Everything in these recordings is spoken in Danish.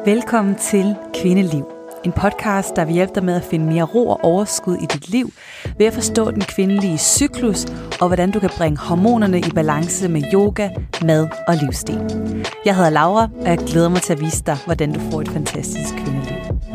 Velkommen til Kvindeliv. En podcast, der vil hjælpe dig med at finde mere ro og overskud i dit liv, ved at forstå den kvindelige cyklus, og hvordan du kan bringe hormonerne i balance med yoga, mad og livsstil. Jeg hedder Laura, og jeg glæder mig til at vise dig, hvordan du får et fantastisk kvindeliv.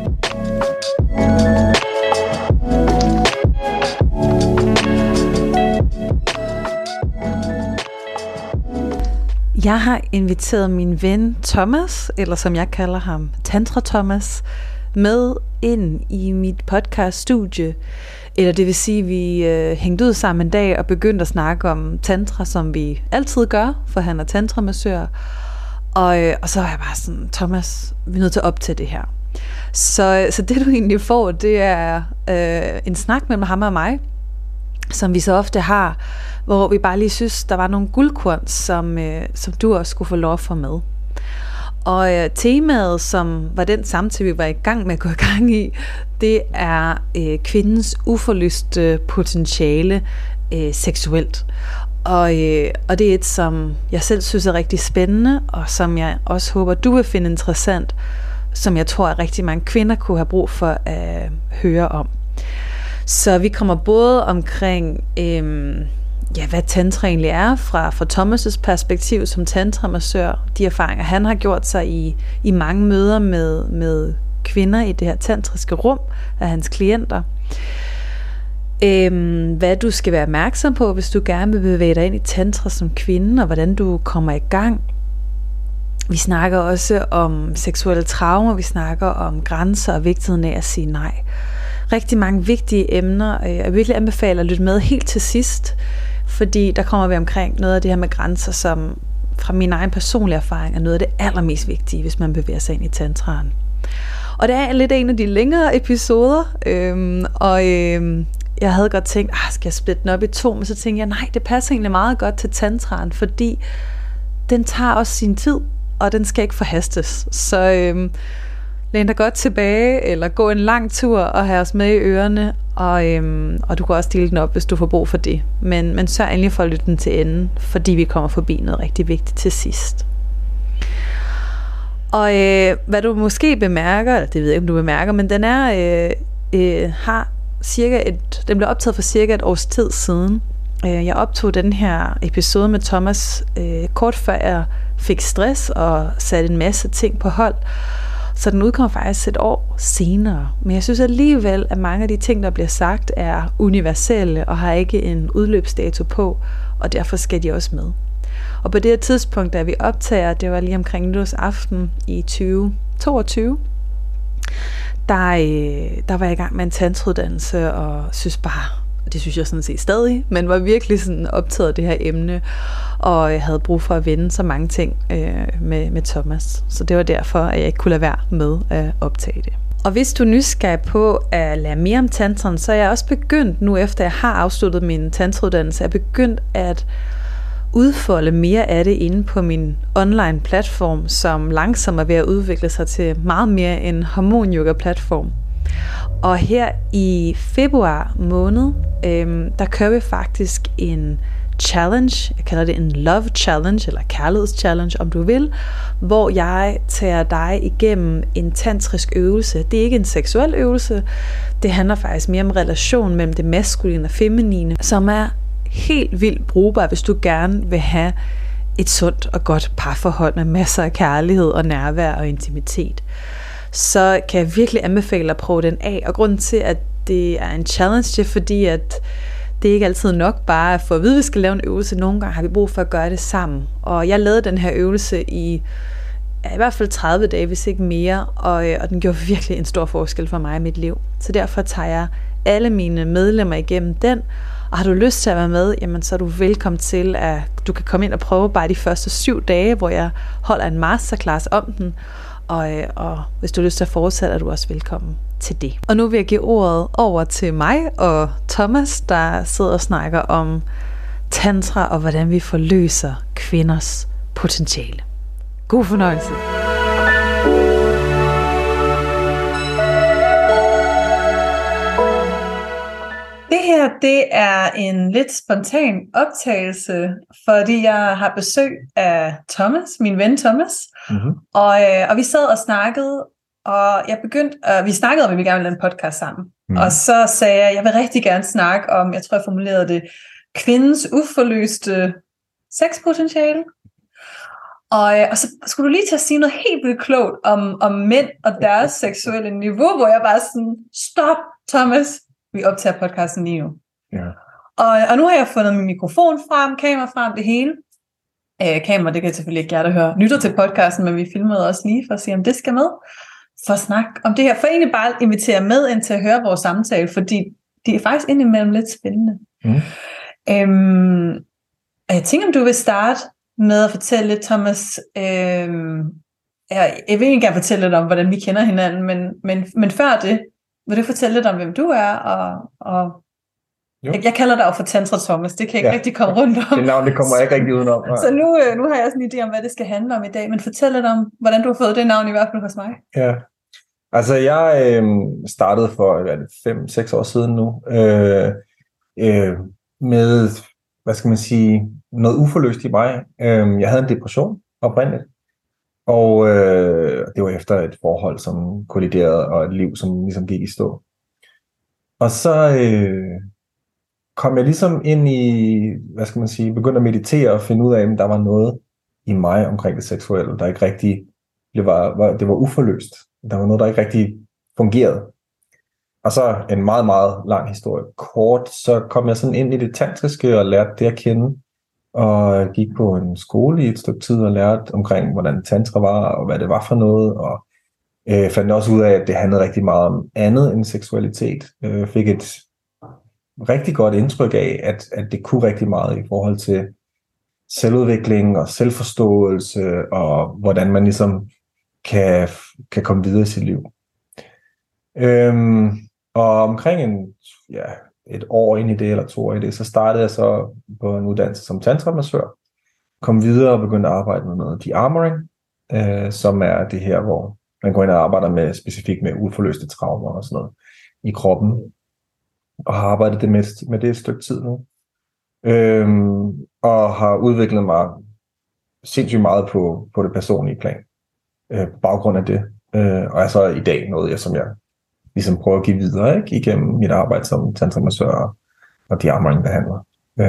Jeg har inviteret min ven Thomas, eller som jeg kalder ham, Tantra Thomas, med ind i mit podcaststudie. Eller det vil sige, at vi hængte ud sammen en dag og begyndte at snakke om tantra, som vi altid gør, for han er tantramassør. Og så var jeg bare sådan, Thomas, vi er nødt til at optage det her. Så det du egentlig får, det er en snak mellem ham og mig, som vi så ofte har, hvor vi bare lige synes, der var nogle guldkorn, som du også skulle få lov at få med. Og temaet, som var den samtale, vi var i gang med at gå i gang i, det er kvindens uforlyste potentiale seksuelt. Og det er et, som jeg selv synes er rigtig spændende, og som jeg også håber, du vil finde interessant, som jeg tror, at rigtig mange kvinder kunne have brug for at høre om. Så vi kommer både omkring, hvad tantra egentlig er fra Thomas' perspektiv som tantramassør, de erfaringer, han har gjort sig i mange møder med kvinder i det her tantriske rum af hans klienter. Hvad du skal være opmærksom på, hvis du gerne vil bevæge dig ind i tantra som kvinde, og hvordan du kommer i gang. Vi snakker også om seksuelle traumer, vi snakker om grænser og vigtigheden af at sige nej. Rigtig mange vigtige emner, jeg virkelig anbefaler at lytte med helt til sidst, fordi der kommer vi omkring noget af det her med grænser, som fra min egen personlige erfaring er noget af det allermest vigtige, hvis man bevæger sig ind i tantraen. Og det er lidt en af de længere episoder, jeg havde godt tænkt, skal jeg splitte den op i 2, men så tænkte jeg, nej, det passer egentlig meget godt til tantraen, fordi den tager også sin tid, og den skal ikke forhastes. Så læn dig godt tilbage, eller gå en lang tur og have os med i ørerne, og du kan også dele den op, hvis du får brug for det. Men sørg endelig for at lytte den til enden, fordi vi kommer forbi noget rigtig vigtigt til sidst. Og hvad du måske bemærker, eller det ved jeg ikke, om du bemærker, men den har den blev optaget for cirka et års tid siden. Jeg optog den her episode med Thomas kort før jeg fik stress og satte en masse ting på hold. Så den udkommer faktisk et år senere. Men jeg synes alligevel, at mange af de ting, der bliver sagt, er universelle og har ikke en udløbsdato på, og derfor skal de også med. Og på det her tidspunkt, da vi optager, det var lige omkring nytårsaften i 2022, der var jeg i gang med en tantrouddannelse, og synes bare, det synes jeg sådan set stadig, men var virkelig sådan optaget af det her emne, og jeg havde brug for at vende så mange ting med Thomas. Så det var derfor, at jeg ikke kunne lade være med at optage det. Og hvis du er nysgerrig på at lære mere om tantren, så er jeg også begyndt nu, efter jeg har afsluttet min tantrouddannelse, jeg er begyndt at udfolde mere af det inde på min online platform, som langsomt er ved at udvikle sig til meget mere en hormon-yoga-platform. Og her i februar måned, der kører vi faktisk en challenge, jeg kalder det en love challenge, eller kærlighedschallenge, om du vil, hvor jeg tager dig igennem en tantrisk øvelse. Det er ikke en seksuel øvelse, det handler faktisk mere om relation mellem det maskuline og feminine, som er helt vildt brugbar, hvis du gerne vil have et sundt og godt parforhold med masser af kærlighed og nærvær og intimitet. Så kan jeg virkelig anbefale at prøve den af. Og grunden til, at det er en challenge, det er fordi, at det ikke altid nok bare at få at vide, at vi skal lave en øvelse. Nogle gange har vi brug for at gøre det sammen. Og jeg lavede den her øvelse i hvert fald 30 dage, hvis ikke mere. Og den gjorde virkelig en stor forskel for mig i mit liv. Så derfor tager jeg alle mine medlemmer igennem den. Og har du lyst til at være med, jamen så er du velkommen til, at du kan komme ind og prøve bare de første 7 dage, hvor jeg holder en masterclass om den. Og hvis du har lyst til at fortsætte, er du også velkommen til det. Og nu vil jeg give ordet over til mig og Thomas, der sidder og snakker om tantra og hvordan vi forløser kvinders potentiale. God fornøjelse. Det her her, det er en lidt spontan optagelse, fordi jeg har besøg af Thomas, min ven Thomas, og vi sad og snakkede, og vi snakkede om, at vi gerne ville lave en podcast sammen. Og så sagde jeg vil rigtig gerne snakke om, jeg tror jeg formulerede det, kvindens uforløste sexpotentiale. Og så skulle du lige til at sige noget helt vildt klogt om mænd og deres seksuelle niveau, hvor jeg bare sådan, stop Thomas, vi optager podcasten lige nu. Ja. Og nu har jeg fundet min mikrofon frem, kamera frem, det hele. Kamera, det kan jeg selvfølgelig ikke gøre, der hører lytter til podcasten, men vi filmede også lige for at se, om det skal med. For at snakke om det her. For egentlig bare invitere med ind til at høre vores samtale, fordi de er faktisk indimellem lidt spændende. Og jeg tænker, om du vil starte med at fortælle lidt, Thomas. Jeg vil egentlig gerne fortælle lidt om, hvordan vi kender hinanden, men før det, vil du fortælle lidt om, hvem du er? Og jeg kalder dig jo for Tantra Thomas, det kan jeg ikke rigtig komme rundt om. Det navn, det kommer jeg ikke rigtig udenom. Så nu har jeg sådan en idé om, hvad det skal handle om i dag, men fortæl lidt om, hvordan du har fået det navn, i hvert fald hos mig. Ja, altså jeg startede for 5-6 år siden nu, med, hvad skal man sige, noget uforløst i mig. Jeg havde en depression oprindeligt, og det var efter et forhold, som kolliderede, og et liv, som ligesom gik i stå. Og så kom jeg ligesom ind i, hvad skal man sige, begyndte at meditere og finde ud af, at der var noget i mig omkring det seksuelle, der ikke rigtig, det var uforløst. Der var noget, der ikke rigtig fungerede. Og så en meget, meget lang historie. Kort, så kom jeg sådan ind i det tantriske og lærte det at kende. Og gik på en skole i et stykke tid og lærte omkring, hvordan tantra var, og hvad det var for noget. Og fandt også ud af, at det handlede rigtig meget om andet end seksualitet. Fik et rigtig godt indtryk af, at det kunne rigtig meget i forhold til selvudvikling og selvforståelse, og hvordan man ligesom kan komme videre i sit liv. Og omkring et år ind i det, eller 2 år i det, så startede jeg så på en uddannelse som tantramassør. Kom videre og begyndte at arbejde med noget de-armoring, som er det her, hvor man går ind og arbejder specifikt med uforløste traumer og sådan noget i kroppen. Og har arbejdet det med det et stykke tid nu. Og har udviklet mig sindssygt meget på det personlige plan. På baggrund af det. Og er så i dag noget, som jeg ligesom prøver at give videre, ikke? Igennem mit arbejde som tantramassør og de-armoring, der handler.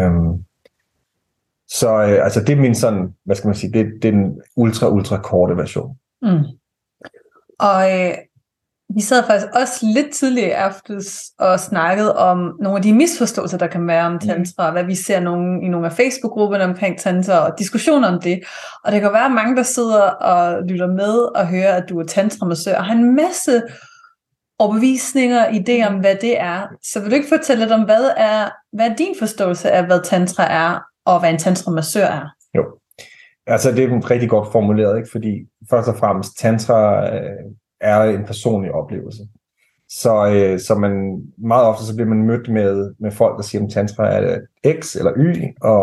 Så altså det er min sådan, hvad skal man sige, det er den ultra korte version. Og vi sad faktisk også lidt tidligere i aftes og snakkede om nogle af de misforståelser, der kan være om tantra, hvad vi ser i nogle af Facebook-grupperne omkring tantra, og diskussioner om det. Og det kan være mange, der sidder og lytter med og hører, at du er tantramassør, og har en masse overbevisninger, idéer om, hvad det er. Så vil du ikke fortælle lidt om, hvad er din forståelse af, hvad tantra er, og hvad en tantramassør er? Jo, altså det er rigtig godt formuleret, ikke? Fordi først og fremmest, tantra er en personlig oplevelse. Så man meget ofte så bliver man mødt med folk, der siger, at tantra er X eller Y,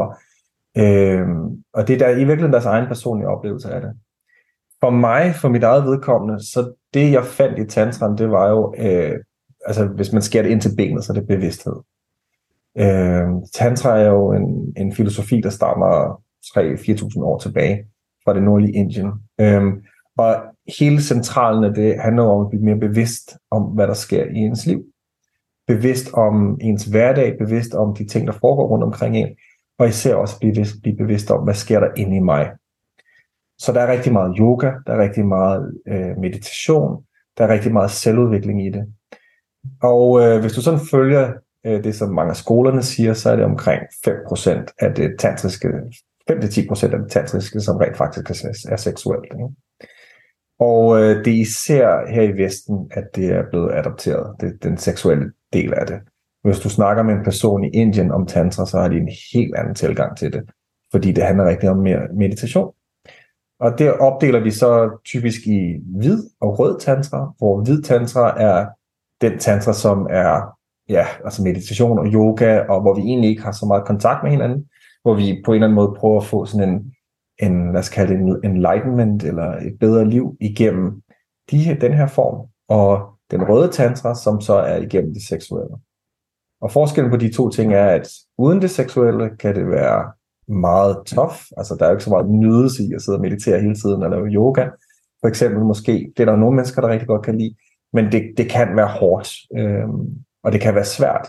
og det er der i virkeligheden deres egen personlige oplevelse af det. For mig, for mit eget vedkommende, så det jeg fandt i tantraen, det var jo, altså hvis man skærer det ind til benet, så er det bevidsthed. Tantra er jo en filosofi, der stammer 3-4.000 år tilbage fra det nordlige Indien. Og hele centralen af det handler om at blive mere bevidst om, hvad der sker i ens liv. Bevidst om ens hverdag, bevidst om de ting, der foregår rundt omkring en, og især også blive bevidst om, hvad sker der inde i mig. Så der er rigtig meget yoga, der er rigtig meget meditation, der er rigtig meget selvudvikling i det. Og hvis du sådan følger det, som mange af skolerne siger, så er det omkring 5% af det tantriske, 5-10% af det tantriske, som rent faktisk er seksuelt. Ikke? Og det er især her i Vesten, at det er blevet adopteret, den seksuelle del af det. Hvis du snakker med en person i Indien om tantra, så har de en helt anden tilgang til det, fordi det handler rigtig om mere meditation. Og det opdeler vi så typisk i hvid og rød tantra, hvor hvid tantra er den tantra, som er altså meditation og yoga, og hvor vi egentlig ikke har så meget kontakt med hinanden, hvor vi på en eller anden måde prøver at få sådan en lad os kalde det en enlightenment, eller et bedre liv igennem den her form, og den røde tantra, som så er igennem det seksuelle. Og forskellen på de to ting er, at uden det seksuelle kan det være meget tough. Altså der er jo ikke så meget nydelse i at sidde og meditere hele tiden og lave yoga. For eksempel måske, det er der nogle mennesker, der rigtig godt kan lide, men det kan være hårdt, og det kan være svært.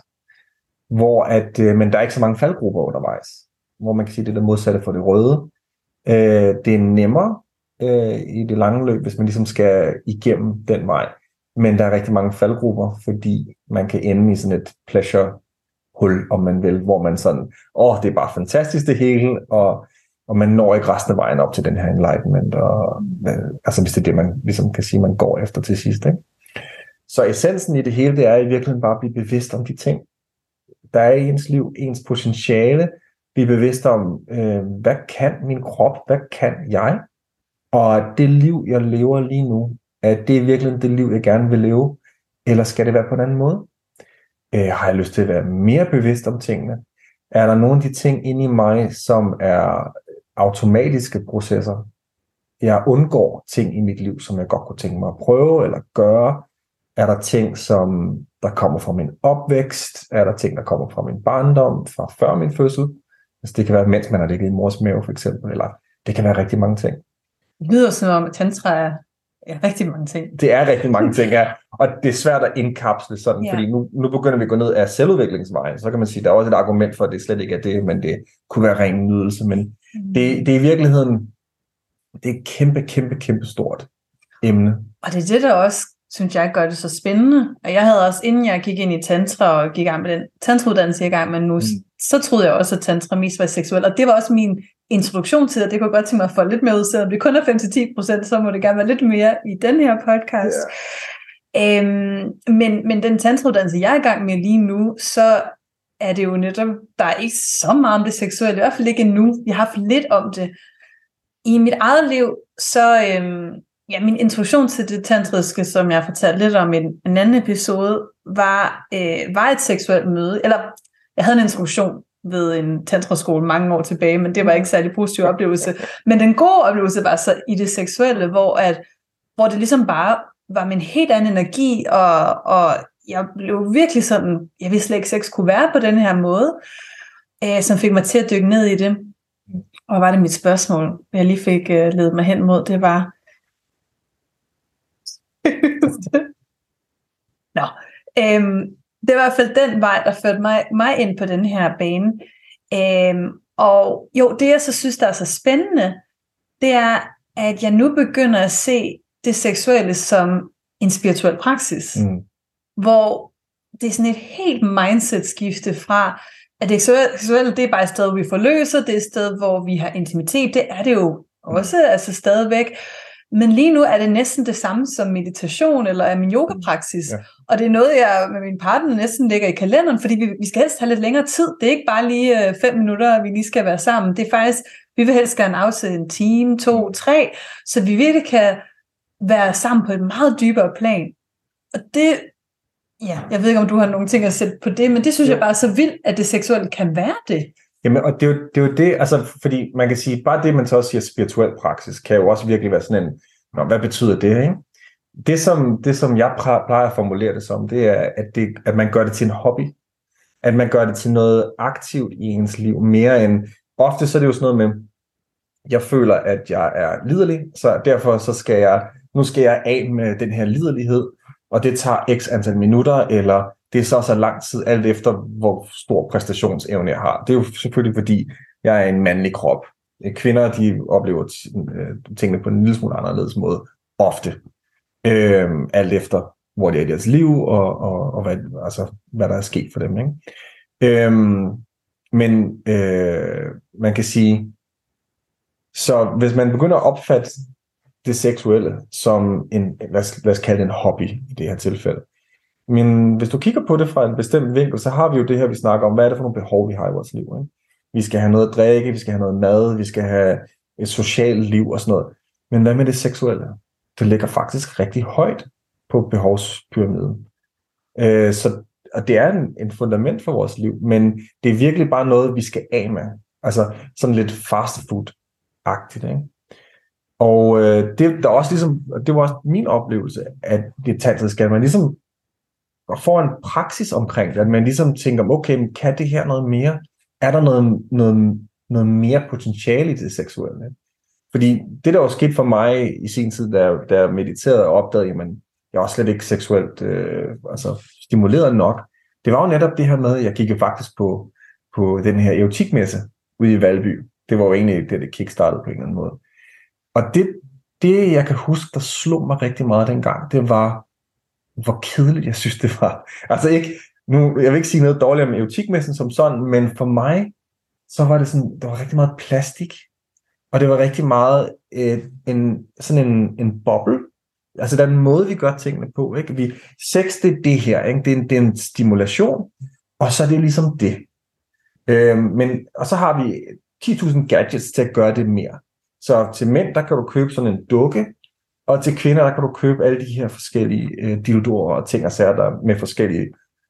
Men der er ikke så mange faldgrupper undervejs, hvor man kan sige, det er det modsatte for det røde. Det er nemmere i det lange løb, hvis man ligesom skal igennem den vej. Men der er rigtig mange faldgrupper, fordi man kan ende i sådan et pleasure-hul, om man vil, hvor man sådan, det er bare fantastisk det hele, og man når ikke resten af vejen op til den her enlightenment, altså hvis det er det, man ligesom kan sige, man går efter til sidst. Ikke? Så essensen i det hele, det er i virkeligheden bare at blive bevidst om de ting, der er i ens liv, ens potentiale, blive bevidst om, hvad kan min krop, hvad kan jeg, og det liv, jeg lever lige nu, at det er virkelig det liv, jeg gerne vil leve, eller skal det være på en anden måde? Har jeg lyst til at være mere bevidst om tingene? Er der nogle af de ting inde i mig, som er automatiske processer? Jeg undgår ting i mit liv, som jeg godt kunne tænke mig at prøve eller gøre. Er der ting, som der kommer fra min opvækst? Er der ting, der kommer fra min barndom, fra før min fødsel? Altså, det kan være, mens man har ligget i mors mave, for eksempel. Eller det kan være rigtig mange ting. Det lyder som om, at tantra er rigtig mange ting. Det er rigtig mange ting, ja. Og det er svært at indkapsle sådan, fordi nu begynder vi at gå ned af selvudviklingsvejen. Så kan man sige, at der er også et argument for, at det slet ikke er det, men det kunne være ren nydelse. Men det er i virkeligheden, det er et kæmpe stort emne. Og det er det, der også, synes jeg, gør det så spændende. Og jeg havde også, inden jeg gik ind i tantra og gik i gang med den tantrauddannelse, jeg er i gang med nu, så troede jeg også, at tantra mest var seksuel. Og det var også min introduktion til, at det kunne godt tænke mig at få lidt mere ud, selvom det kun er 5-10%, så må det gerne være lidt mere i den her podcast. Yeah. Men den tantrauddannelse, jeg er i gang med lige nu, så er det jo netop, der er ikke så meget om det seksuelle, i hvert fald ikke endnu. Jeg har haft lidt om det. I mit eget liv, så min introduktion til det tantriske, som jeg har fortalt lidt om i en anden episode, var et seksuelt møde, eller jeg havde en introduktion ved en tantraskole mange år tilbage, men det var ikke særlig positiv oplevelse. Men den gode oplevelse var så i det seksuelle, hvor det ligesom bare var med en helt anden energi, og jeg blev virkelig sådan, jeg vidste slet ikke, sex kunne være på den her måde, som fik mig til at dykke ned i det. Og var det mit spørgsmål, jeg lige fik ledet mig hen mod, det var... det er i hvert fald den vej, der førte mig ind på den her bane. Og jo, det jeg så synes, der er så spændende, det er, at jeg nu begynder at se det seksuelle som en spirituel praksis. Hvor det er sådan et helt mindset-skifte fra, at det seksuelle, det er bare et sted, hvor vi forløser, det er et sted, hvor vi har intimitet, det er det jo også, altså stadigvæk. Men lige nu er det næsten det samme som meditation eller er min yogapraksis. Ja. Og det er noget, jeg med min partner næsten lægger i kalenderen, fordi vi skal helst have lidt længere tid. Det er ikke bare lige 5 minutter, vi lige skal være sammen. Det er faktisk, vi vil helst gerne afsætte en time, 2, 3, så vi virkelig kan være sammen på et meget dybere plan. Og det, jeg ved ikke, om du har nogle ting at sætte på det, men det synes jeg bare er så vildt, at det seksuelle kan være det. Jamen, og det er jo det, altså, fordi man kan sige, bare det, man så også siger spirituel praksis, kan jo også virkelig være sådan en, hvad betyder det, ikke? Det, som jeg plejer at formulere det som, det er, at man gør det til en hobby. At man gør det til noget aktivt i ens liv, mere end, ofte så er det jo sådan noget med, jeg føler, at jeg er liderlig, så derfor så skal jeg af med den her liderlighed, og det tager x antal minutter, eller det er så lang tid, alt efter hvor stor præstationsevne jeg har. Det er jo selvfølgelig, fordi jeg er en mandlig krop. Kvinder, de oplever tingene på en lille smule anderledes måde, ofte. Alt efter, hvor det er i deres liv, og hvad der er sket for dem. Ikke? Men man kan sige, så hvis man begynder at opfatte det seksuelle som en, lad os kalde det en hobby i det her tilfælde. Men hvis du kigger på det fra en bestemt vinkel, så har vi jo det her, vi snakker om, hvad er det for nogle behov, vi har i vores liv. Ikke? Vi skal have noget at drikke, vi skal have noget mad, vi skal have et socialt liv og sådan noget. Men hvad med det seksuelle? Det ligger faktisk rigtig højt på behovspyramiden. Og det er en fundament for vores liv, men det er virkelig bare noget, vi skal af med. Altså sådan lidt fast food-agtigt, ikke? Og det var også min oplevelse, at det tantriske, at man ligesom får en praksis omkring det, at man ligesom tænker, okay, men kan det her noget mere? Er der noget mere potentiale i det seksuelle? Fordi det, der var sket for mig i sin tid, da jeg mediterede og opdagede, jamen, jeg var slet ikke seksuelt stimuleret nok. Det var jo netop det her med, at jeg kiggede faktisk på den her erotikmesse ude i Valby. Det var jo egentlig det kickstartede på en eller anden måde. Og det, jeg kan huske, der slog mig rigtig meget dengang, det var, hvor kedeligt jeg synes, det var. Altså ikke, nu, jeg vil ikke sige noget dårligt om erotikmessen som sådan, men for mig, så var det sådan, der var rigtig meget plastik, og det var rigtig meget en boble. Altså der er en måde, vi gør tingene på, ikke? Sex, det er det her, ikke? Det er en stimulation, og så er det ligesom det. Og så har vi 10.000 gadgets til at gøre det mere. Så til mænd, der kan du købe sådan en dukke, og til kvinder, der kan du købe alle de her forskellige dildoer og ting og sager, der med forskellige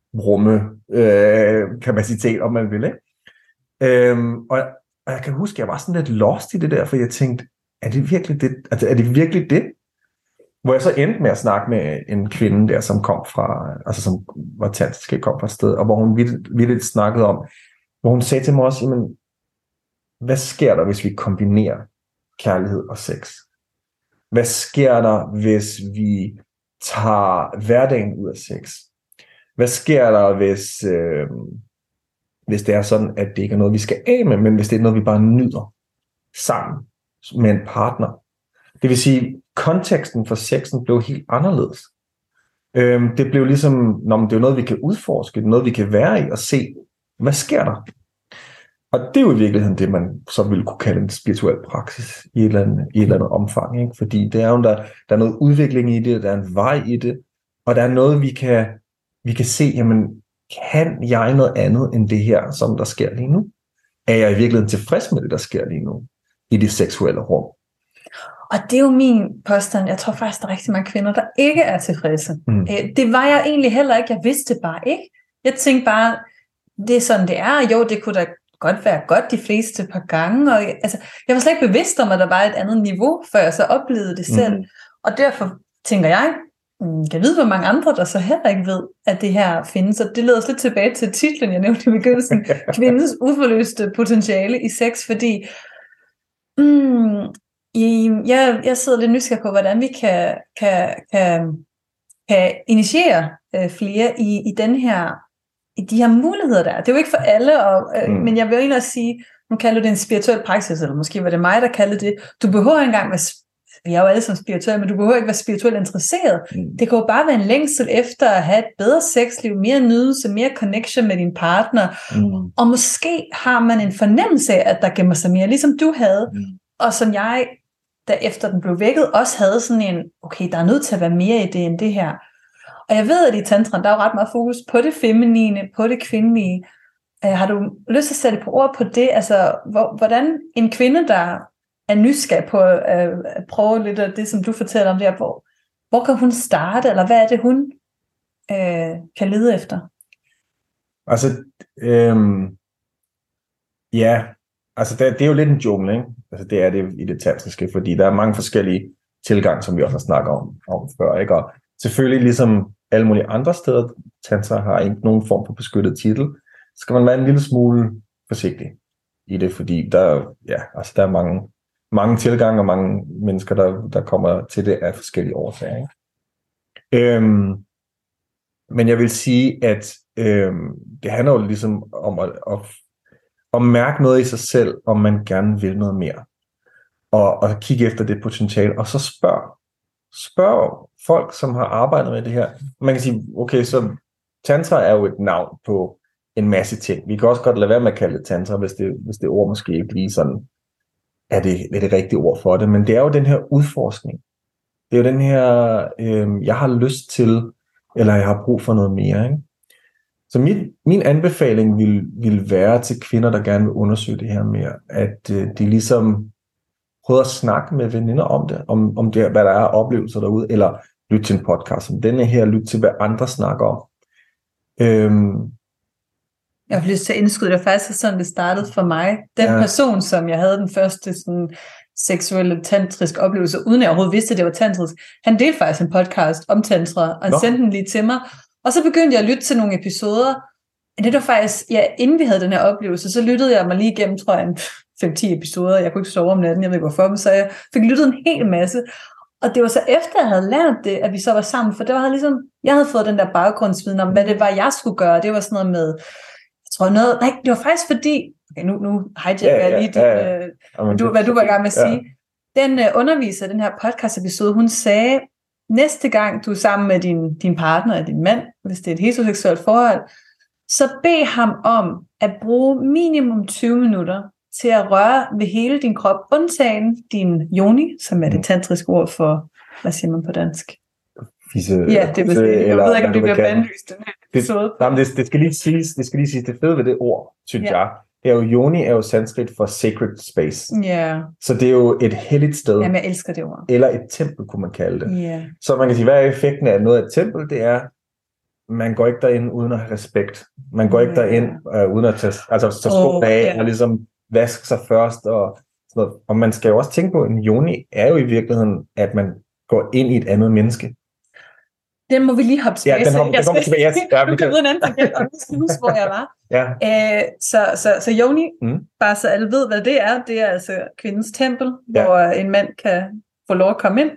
kapacitet, om man vil, ikke? Og jeg kan huske, jeg var sådan lidt lost i det der, for jeg tænkte, er det virkelig det? Altså, er det virkelig det? Hvor jeg så endte med at snakke med en kvinde der, som kom fra, altså som var tantrisk, kom fra et sted, og hvor hun vildt snakkede om, hvor hun sagde til mig også, jamen, hvad sker der, hvis vi kombinerer kærlighed og sex? Hvad sker der, hvis vi tager hverdagen ud af sex? Hvad sker der, hvis det er sådan, at det ikke er noget, vi skal af med, men hvis det er noget, vi bare nyder sammen med en partner? Det vil sige, konteksten for sexen blev helt anderledes. Det blev ligesom, det er noget, vi kan udforske, noget, vi kan være i og se, hvad sker der? Og det er jo i virkeligheden det, man så ville kunne kalde en spirituel praksis i et eller andet omfang. Ikke? Fordi det er jo, der er noget udvikling i det, der er en vej i det, og der er noget, vi kan se, jamen, kan jeg noget andet end det her, som der sker lige nu? Er jeg i virkeligheden tilfreds med det, der sker lige nu i det seksuelle rum? Og det er jo min påstand. Jeg tror faktisk, der er rigtig mange kvinder, der ikke er tilfredse. Det var jeg egentlig heller ikke. Jeg vidste det bare ikke. Jeg tænkte bare, det er sådan, det er. Jo, det kunne da godt være godt de fleste par gange. Og, jeg var slet ikke bevidst om, at der var et andet niveau, før jeg så oplevede det selv. Og derfor tænker jeg, kan vide, hvor mange andre, der så heller ikke ved, at det her findes. Og det leder os lidt tilbage til titlen, jeg nævnte i begyndelsen. Kvindens uforløste potentiale i sex, fordi jeg sidder lidt nysgerrig på, hvordan vi kan initiere flere i de her muligheder der. Det er jo ikke for alle, men jeg vil jo egentlig også sige, nu kalder du det en spirituel praksis, eller måske var det mig, der kaldte det. Du behøver ikke engang vi er jo alle som spirituelle, men du behøver ikke være spirituelt interesseret. Det kan jo bare være en længsel efter at have et bedre sexliv, mere nydelse, mere connection med din partner. Og måske har man en fornemmelse af, at der gemmer sig mere, ligesom du havde, og som jeg, da efter den blev vækket, også havde sådan en, okay, der er nødt til at være mere i det end det her. Og jeg ved, at i tantren, der er jo ret meget fokus på det feminine, på det kvindelige. Har du lyst til at sætte på ord på det? Altså, hvordan en kvinde, der er nysgerrig på at prøve lidt af det, som du fortæller om der, hvor kan hun starte, eller hvad er det, hun kan lede efter? Altså, det er jo lidt en jungle, ikke? Altså, det er det i det tantriske, fordi der er mange forskellige tilgange, som vi også har snakket om før, ikke? Og selvfølgelig, ligesom alle mulige andre steder, tantra har ikke nogen form for beskyttet titel, skal man være en lille smule forsigtig i det, fordi der er mange tilgange og mange mennesker, der kommer til det af forskellige årsager. Ikke? Men jeg vil sige, at det handler jo ligesom om at mærke noget i sig selv, om man gerne vil noget mere. Og kigge efter det potentiale, og så spørg folk, som har arbejdet med det her. Man kan sige, okay, så tantra er jo et navn på en masse ting. Vi kan også godt lade være med at kalde det tantra, hvis det ord måske ikke lige sådan er det rigtige ord for det. Men det er jo den her udforskning. Det er jo den her, jeg har lyst til, eller jeg har brug for noget mere. Ikke? Så min anbefaling vil være til kvinder, der gerne vil undersøge det her mere, at de ligesom prøver at snakke med veninder om det, om det, hvad der er oplevelser derude, eller lytte til en podcast som denne her, lytte til, hvad andre snakker om. Jeg har lyst til at indskyde, det faktisk sådan, det startede for mig. Den person, som jeg havde den første sådan, seksuelle tantrisk oplevelse, uden jeg overhovedet vidste, at det var tantrisk, han delte faktisk en podcast om tantra, og han sendte den lige til mig, Og så begyndte jeg at lytte til nogle episoder. Det var faktisk, inden vi havde den her oplevelse, så lyttede jeg mig lige igennem, tror jeg, 5-10 episoder. Jeg kunne ikke sove om natten, jeg ved ikke hvorfor, men så jeg fik lyttet en hel masse. Og det var så efter, jeg havde lært det, at vi så var sammen, for det var ligesom, jeg havde fået den der baggrundsviden om, hvad det var, jeg skulle gøre. Det var sådan noget med, jeg tror noget, nej, det var faktisk fordi, okay, nu hijacker jeg lige hvad du var i gang med at sige. Den underviser, den her podcast-episode, hun sagde, næste gang du er sammen med din partner eller din mand, hvis det er et heteroseksuelt forhold, så bed ham om at bruge minimum 20 minutter til at røre ved hele din krop, undtagen din yoni, som er det tantriske ord for, hvad siger man på dansk? Fisse, ja, det vil sige. Jeg ved ikke, om det bliver bandlyst, den her episode. Det skal lige siges, det fede ved det ord, synes jeg. Det er jo, yoni er jo sanskrit for sacred space. Yeah. Så det er jo et helligt sted. Jamen, jeg elsker det ord. Eller et tempel, kunne man kalde det. Yeah. Så man kan sige, hvad er effekten af noget af et tempel? Det er, man går ikke derind uden at have respekt. Man går ikke derind uden at tage skoene af og ligesom vaske sig først. Og sådan noget. Og man skal jo også tænke på, at en yoni er jo i virkeligheden, at man går ind i et andet menneske. Den må vi lige hoppe tilbage. Ja, den kommer tilbage. Du kan vide en anden tangent, og du skal huske, hvor jeg var. Så yoni, bare så alle ved, hvad det er altså kvindens tempel, hvor en mand kan få lov at komme ind.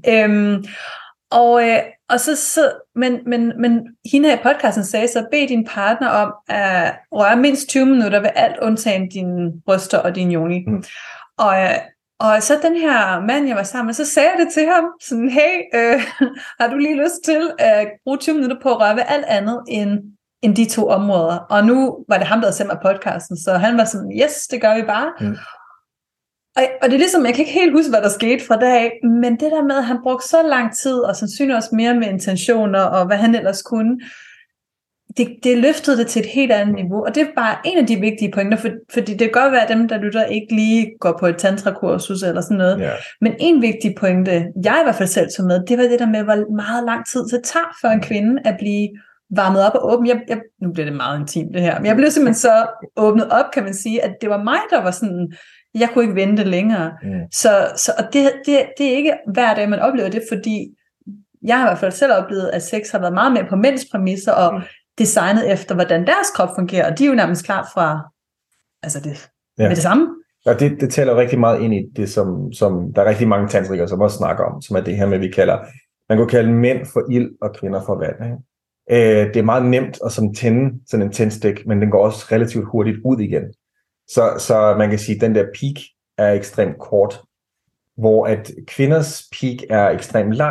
Og så men hende her i podcasten sagde så, bed din partner om at røre mindst 20 minutter ved alt undtagen dine bryster og din yoni. Og så den her mand, jeg var sammen med, så sagde jeg det til ham, sådan, hey, har du lige lyst til at bruge 20 minutter på at røre ved alt andet end de to områder? Og nu var det ham, der havde sendt mig podcasten, så han var sådan, yes, det gør vi bare. Og det er ligesom, jeg kan ikke helt huske, hvad der skete fra dag, men det der med, at han brugte så lang tid, og sandsynligvis også mere med intentioner, og hvad han ellers kunne, det løftede det til et helt andet niveau, og det er bare en af de vigtige pointer, fordi det kan godt være, at dem, der lytter, ikke lige går på et tantrakursus eller sådan noget, men en vigtig pointe, jeg i hvert fald selv tog med, det var det der med, hvor meget lang tid det tager for en kvinde at blive varmet op og åben. Nu bliver det meget intimt det her, men jeg blev simpelthen så åbnet op, kan man sige, at det var mig, der var sådan, jeg kunne ikke vente længere. Og det er ikke hver dag, man oplever det, fordi jeg har i hvert fald selv oplevet, at sex har været meget mere på mænds præmisser, og designet efter, hvordan deres krop fungerer, og de er jo nærmest klar fra med det samme. Ja, det tæller rigtig meget ind i det, som der er rigtig mange tantrikere, som også snakker om, som er det her med, man kunne kalde mænd for ild og kvinder for vand. Ikke? Det er meget nemt at tænde sådan en tændstik, men den går også relativt hurtigt ud igen. Så man kan sige, at den der peak er ekstremt kort, hvor at kvinders peak er ekstremt lang.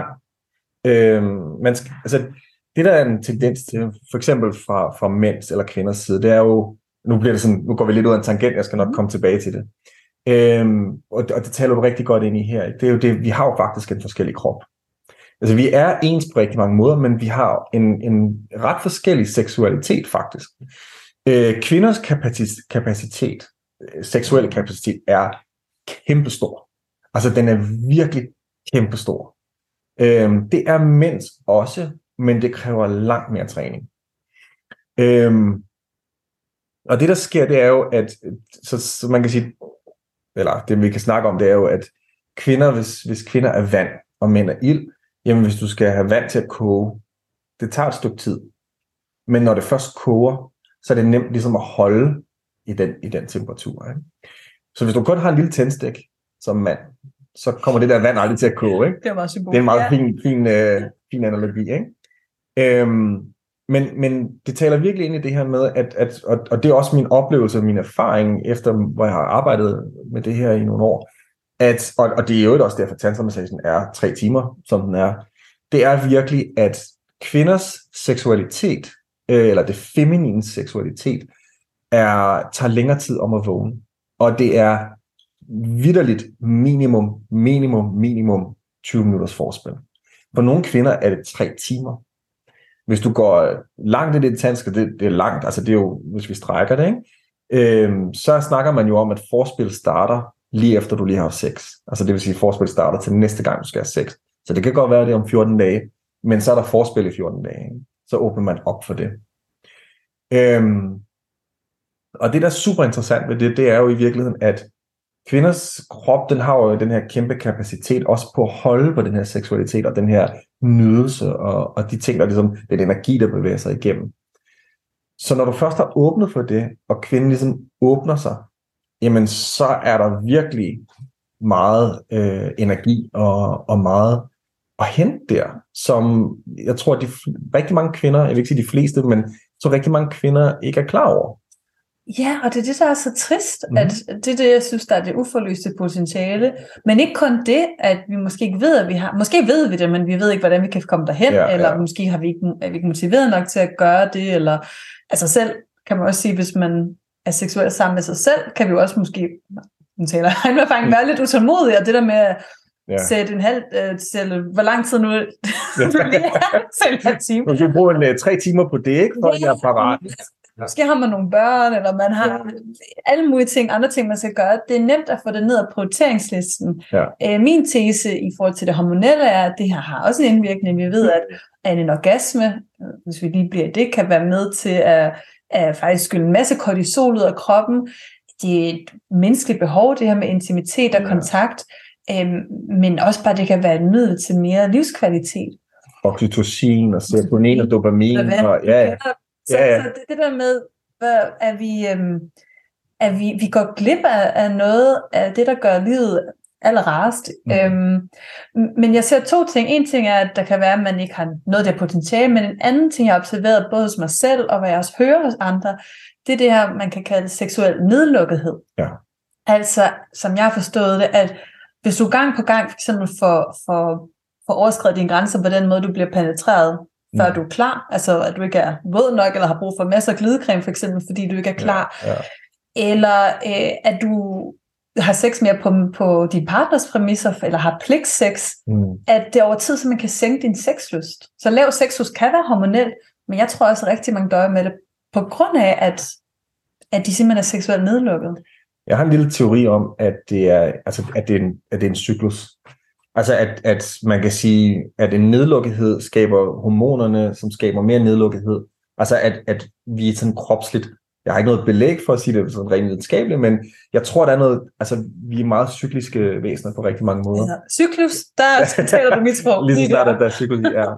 Det der er en tendens til, for eksempel fra mænds eller kvinders side, det er jo, nu går vi lidt ud af en tangent, jeg skal nok komme tilbage til det. Og det taler du rigtig godt ind i her. Det er jo det, vi har jo faktisk en forskellig krop. Altså vi er ens på rigtig mange måder, men vi har en ret forskellig seksualitet faktisk. Kvinders kapacitet, seksuelle kapacitet er kæmpestor. Altså den er virkelig kæmpestor. Det er mænds også, men det kræver langt mere træning. Og det der sker, det er jo, at så man kan sige, eller det vi kan snakke om, det er jo, at kvinder, hvis kvinder er vand, og mænd er ild, jamen hvis du skal have vand til at koge, det tager et stykke tid. Men når det først koger, så er det nemt ligesom at holde i den temperatur. Ikke? Så hvis du kun har en lille tændstik som mand, så kommer det der vand aldrig til at koge. Ikke? Det er meget symbolisk. Det er en meget fin analogi. Ikke? Men det taler virkelig ind i det her med, og det er også min oplevelse og min erfaring, efter hvor jeg har arbejdet med det her i nogle år, og det er jo også derfor, at tantramassagen er 3 timer, som den er. Det er virkelig, at kvinders seksualitet, eller det feminine seksualitet, tager længere tid om at vågne. Og det er vitterligt minimum 20 minutters forspil. For nogle kvinder er det 3 timer. Hvis du går langt i det tantriske, det er langt, altså det er jo, hvis vi strækker det, ikke? Så snakker man jo om, at forspil starter lige efter du lige har haft sex. Altså det vil sige, at forspil starter til næste gang, du skal have sex. Så det kan godt være, det om 14 dage, men så er der forspil i 14 dage. Ikke? Så åbner man op for det. Og det, der er super interessant ved det er jo i virkeligheden, at kvinders krop, den har jo den her kæmpe kapacitet, også på at holde på den her seksualitet, og den her nydelse og de ting, der ligesom, den energi, der bevæger sig igennem. Så når du først har åbnet for det, og kvinden ligesom åbner sig, jamen så er der virkelig meget energi og meget at hente der, som jeg tror, at rigtig mange kvinder, jeg vil ikke sige de fleste, men så rigtig mange kvinder ikke er klar over. Ja, og det er det, der er så trist, at det er det, jeg synes, der er det uforløste potentiale. Men ikke kun det, at vi måske ikke ved, at vi har... Måske ved vi det, men vi ved ikke, hvordan vi kan komme derhen, eller måske er vi ikke motiveret nok til at gøre det, eller... Altså selv kan man også sige, hvis man er seksuelt sammen med sig selv, kan vi jo også måske... Nu taler jeg med erfaring, være lidt utålmodig, og det der med at sætte en halv... hvor lang tid nu... Selv en halv time. Du kan bruge 3 timer på det, ikke? For at jeg er parat. Måske har man nogle børn, eller man har alle mulige ting, andre ting, man skal gøre. Det er nemt at få det ned af prioriteringslisten. Ja. Min tese i forhold til det hormonelle er, at det her har også en indvirkning. Vi ved, at en orgasme, hvis vi lige bliver det, kan være med til at faktisk skylle en masse kortisol ud af kroppen. Det er et menneskeligt behov, det her med intimitet og kontakt, men også bare, det kan være et middel til mere livskvalitet. Oxytocin og serotonin og dopamin. Så det der med, at vi går glip af noget af det, der gør livet allerrarest. Men jeg ser 2 ting. En ting er, at der kan være, at man ikke har noget der potentiale, men en anden ting, jeg har observeret både hos mig selv, og hvad jeg også hører hos andre, det er det her, man kan kalde seksuel nedlukkethed. Ja. Altså, som jeg har forstået det, at hvis du gang på gang for eksempel får overskredet dine grænser på den måde, du bliver penetreret, før du er klar, altså at du ikke er våd nok, eller har brug for masser af glidecreme for eksempel, fordi du ikke er klar, eller at du har sex mere på din partners præmisser, eller har pligtsex, at det over tid, så man kan sænke din sexlyst. Så lav sexlyst kan være hormonelt, men jeg tror også rigtig mange døjer med det, på grund af, at de simpelthen er seksuelt nedlukket. Jeg har en lille teori om, at det er en cyklus. Altså at man kan sige, at en nedlukkethed skaber hormonerne, som skaber mere nedlukkethed. Altså at vi er sådan kropsligt. Jeg har ikke noget belæg for at sige det sådan rent videnskabeligt, men jeg tror, der er noget, altså vi er meget cykliske væsener på rigtig mange måder. Ja, cyklus, der taler du mit sprog. Lige så snart, at der er cyklus, ja.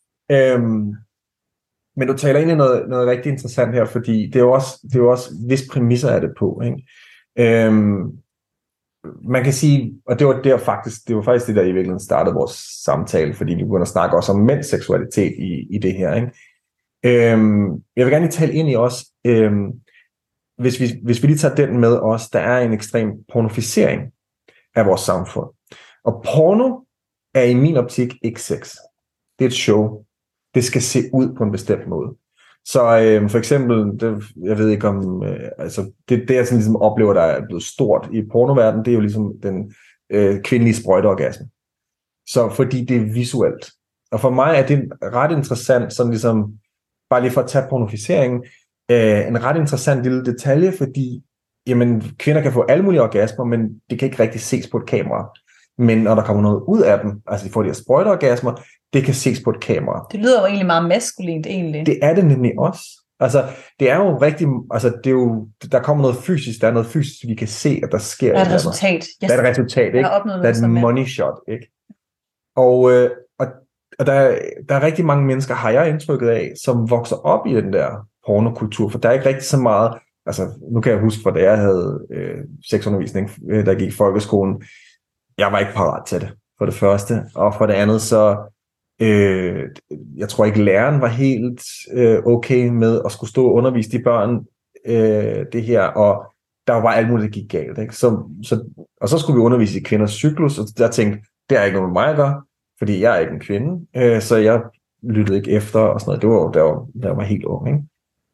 Men du taler egentlig noget rigtig interessant her, fordi det er jo også vis præmisser er det på, ikke? Man kan sige, og det var faktisk det, der i virkeligheden startede vores samtale, fordi vi begynder at snakke også om mænds seksualitet i det her, ikke? Jeg vil gerne lige tale ind i også, hvis vi lige tager den med os, der er en ekstrem pornoficering af vores samfund. Og porno er i min optik ikke sex. Det er et show. Det skal se ud på en bestemt måde. Så for eksempel, jeg ved ikke om, det jeg sådan ligesom oplever, der er blevet stort i pornoverdenen, det er jo ligesom den kvindelige sprøjteorgasme. Så fordi det er visuelt. Og for mig er det ret interessant, sådan ligesom, bare lige for at tage pornoficeringen, en ret interessant lille detalje, fordi jamen, kvinder kan få alle mulige orgasmer, men det kan ikke rigtig ses på et kamera. Men når der kommer noget ud af dem, altså de får de her sprøjteorgasmer, det kan ses på et kamera. Det lyder jo egentlig meget maskulint, egentlig. Det er det nemlig også. Altså, det er jo rigtig, altså det er jo, der kommer noget fysisk, der er noget fysisk, vi kan se, at der sker. Der er et resultat. Der er et resultat, ikke? Der er et money shot, ikke? Og der er rigtig mange mennesker, har jeg indtrykket af, som vokser op i den der pornokultur, for der er ikke rigtig så meget, altså nu kan jeg huske, fra da jeg havde sexundervisning, der gik i folkeskolen, jeg var ikke parat til det, for det første, og for det andet, så jeg tror ikke læreren var helt okay med at skulle stå og undervise de børn det her, og der var alt muligt, der gik galt, ikke? Og så skulle vi undervise i kvinders cyklus, og der tænkte, det er ikke noget med mig at gøre, fordi jeg er ikke en kvinde, så jeg lyttede ikke efter, og sådan noget. Det var jo der var helt ung, ikke?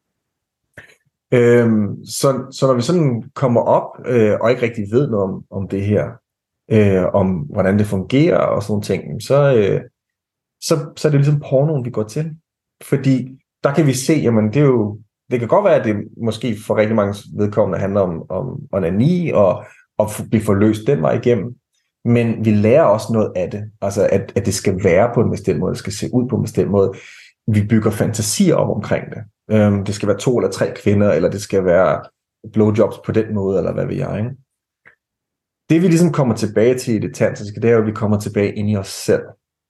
Så når vi sådan kommer op, og ikke rigtig ved noget om det her, om hvordan det fungerer, og sådan nogle ting, så er det ligesom pornoen, vi går til. Fordi der kan vi se, jamen det kan godt være, at det måske for rigtig mange vedkommende handler om onani, og blive forløst den vej igennem. Men vi lærer også noget af det. Altså at det skal være på en bestemt måde, det skal se ud på en bestemt måde. Vi bygger fantasier op omkring det. Det skal være 2 eller 3 kvinder, eller det skal være blowjobs på den måde, eller hvad ved jeg, ikke? Det vi ligesom kommer tilbage til i det tantriske, det er jo, at vi kommer tilbage ind i os selv.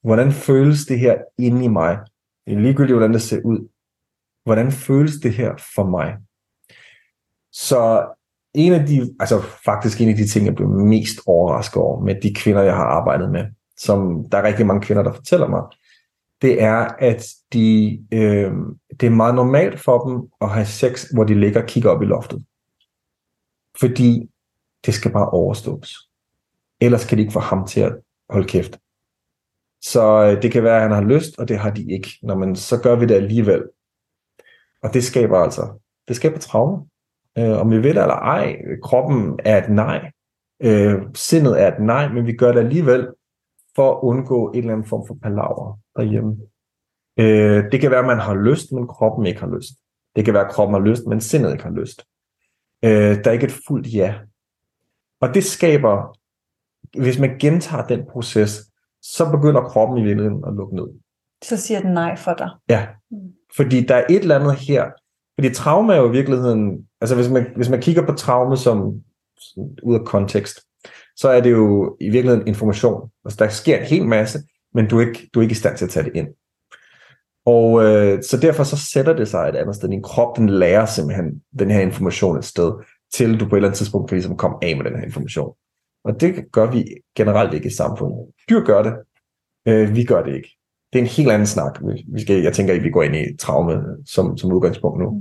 Hvordan føles det her inde i mig? Det er ligegyldigt, hvordan det ser ud. Hvordan føles det her for mig? Så faktisk en af de ting, jeg blev mest overrasket over med de kvinder, jeg har arbejdet med, som der er rigtig mange kvinder, der fortæller mig, det er, at det er meget normalt for dem at have sex, hvor de ligger og kigger op i loftet. Fordi det skal bare overstås. Ellers kan de ikke få ham til at holde kæft. Så det kan være, at han har lyst, og det har de ikke. Så gør vi det alligevel. Og det skaber traume. Om vi ved det eller ej, kroppen er et nej. Sindet er et nej, men vi gør det alligevel for at undgå en eller anden form for palaver derhjemme. Det kan være, at man har lyst, men kroppen ikke har lyst. Det kan være, at kroppen har lyst, men sindet ikke har lyst. Der er ikke et fuldt ja. Og det skaber, hvis man gentager den proces, så begynder kroppen i virkeligheden at lukke ned. Så siger den nej for dig. Ja, fordi der er et eller andet her. Fordi traume er jo i virkeligheden, altså hvis man kigger på traume som ud af kontekst, så er det jo i virkeligheden information. Altså der sker en hel masse, men du er ikke i stand til at tage det ind. Og så derfor så sætter det sig et andet sted. Din krop, den lærer simpelthen den her information et sted, til du på et eller andet tidspunkt kan ligesom komme af med den her information. Og det gør vi generelt ikke i samfundet. Dyr gør det. Vi gør det ikke. Det er en helt anden snak. Jeg tænker ikke, vi går ind i traume som udgangspunkt nu.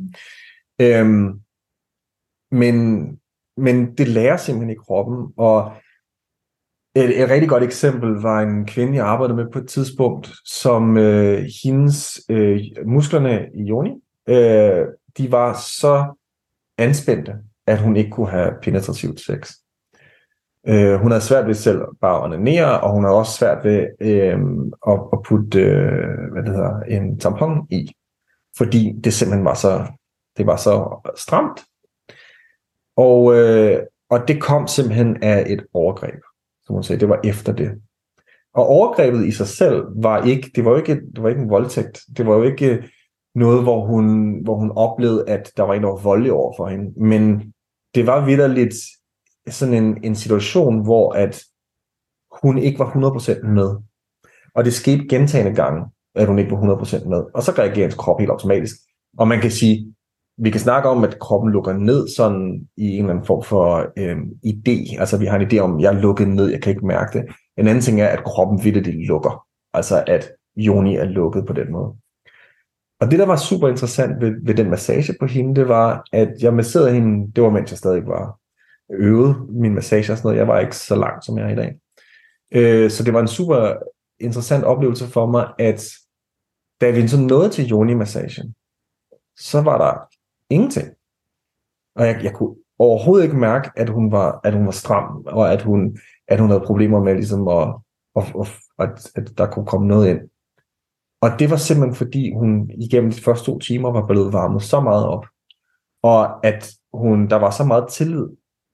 Men det lærer simpelthen i kroppen. Og et rigtig godt eksempel var en kvinde, jeg arbejdede med på et tidspunkt, som hendes musklerne i yoni, de var så anspændte, at hun ikke kunne have penetrativt sex. Hun havde svært ved selv bare at onanere, og hun havde også svært ved at putte en tampon i, fordi det simpelthen var så stramt. Og det kom simpelthen af et overgreb, som hun sagde. Det var efter det. Og overgrebet i sig selv var ikke en voldtægt. Det var jo ikke noget, hvor hun oplevede, at der var en, der var voldelig over for hende. Men det var vitterligt sådan en situation, hvor at hun ikke var 100% med. Og det skete gentagne gange, at hun ikke var 100% med. Og så reagerer hendes krop helt automatisk. Og man kan sige, vi kan snakke om, at kroppen lukker ned sådan i en eller anden form for idé. Altså vi har en idé om, at jeg er lukket ned, jeg kan ikke mærke det. En anden ting er, at kroppen vitterligt lukker. Altså at yoni er lukket på den måde. Og det, der var super interessant ved den massage på hende, det var, at jeg masserede hende, det var mens jeg stadig var øvet min massage og sådan noget. Jeg var ikke så langt, som jeg er i dag. Så det var en super interessant oplevelse for mig, at da vi så nåede til yoni-massagen, så var der ingenting. Og jeg kunne overhovedet ikke mærke, at hun var stram, og at hun havde problemer med ligesom at der kunne komme noget ind. Og det var simpelthen fordi hun igennem de første 2 timer var blevet varmet så meget op, og at der var så meget tillid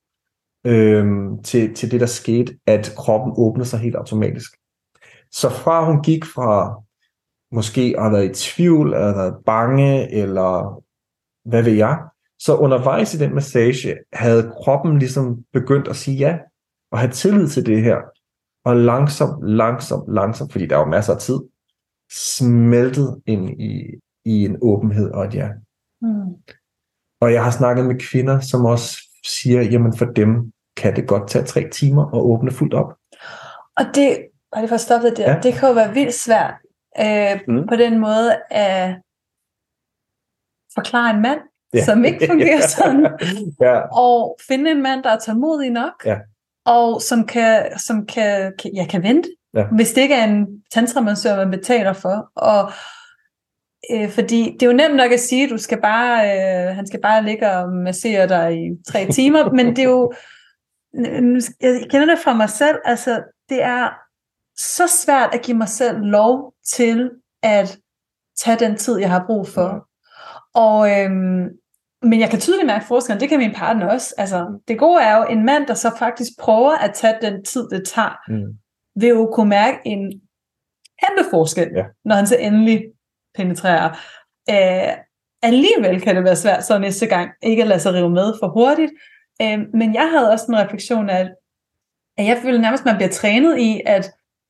til det der skete, at kroppen åbnede sig helt automatisk. Så fra hun gik fra måske at have været i tvivl, eller været bange, eller hvad ved jeg, så undervejs i den massage havde kroppen ligesom begyndt at sige ja, og have tillid til det her, og langsomt, fordi der var masser af tid, smeltet ind i en åbenhed og et ja. Og jeg har snakket med kvinder, som også siger, jamen for dem kan det godt tage 3 timer at åbne fuldt op. Og det for at stoppe det der, ja. Det kan jo være vildt svært på den måde at forklare en mand, som ikke fungerer sådan, og finde en mand, der er tålmodig nok, og som kan vente, hvis det ikke er en tantramassør, man betaler for. Og fordi det er jo nemt nok at sige, at han skal bare ligge og massere dig i 3 timer, men det er jo, jeg kender det fra mig selv, altså det er så svært at give mig selv lov til at tage den tid, jeg har brug for. Og men jeg kan tydeligt mærke forskellen, det kan min partner også. Altså, det gode er jo, en mand, der så faktisk prøver at tage den tid, det tager, vil jo kunne mærke en kæmpe forskel, når han så endelig penetrerer. Alligevel kan det være svært så næste gang, ikke at lade sig rive med for hurtigt. Men jeg havde også en refleksion af, at jeg føler nærmest, at man bliver trænet i, at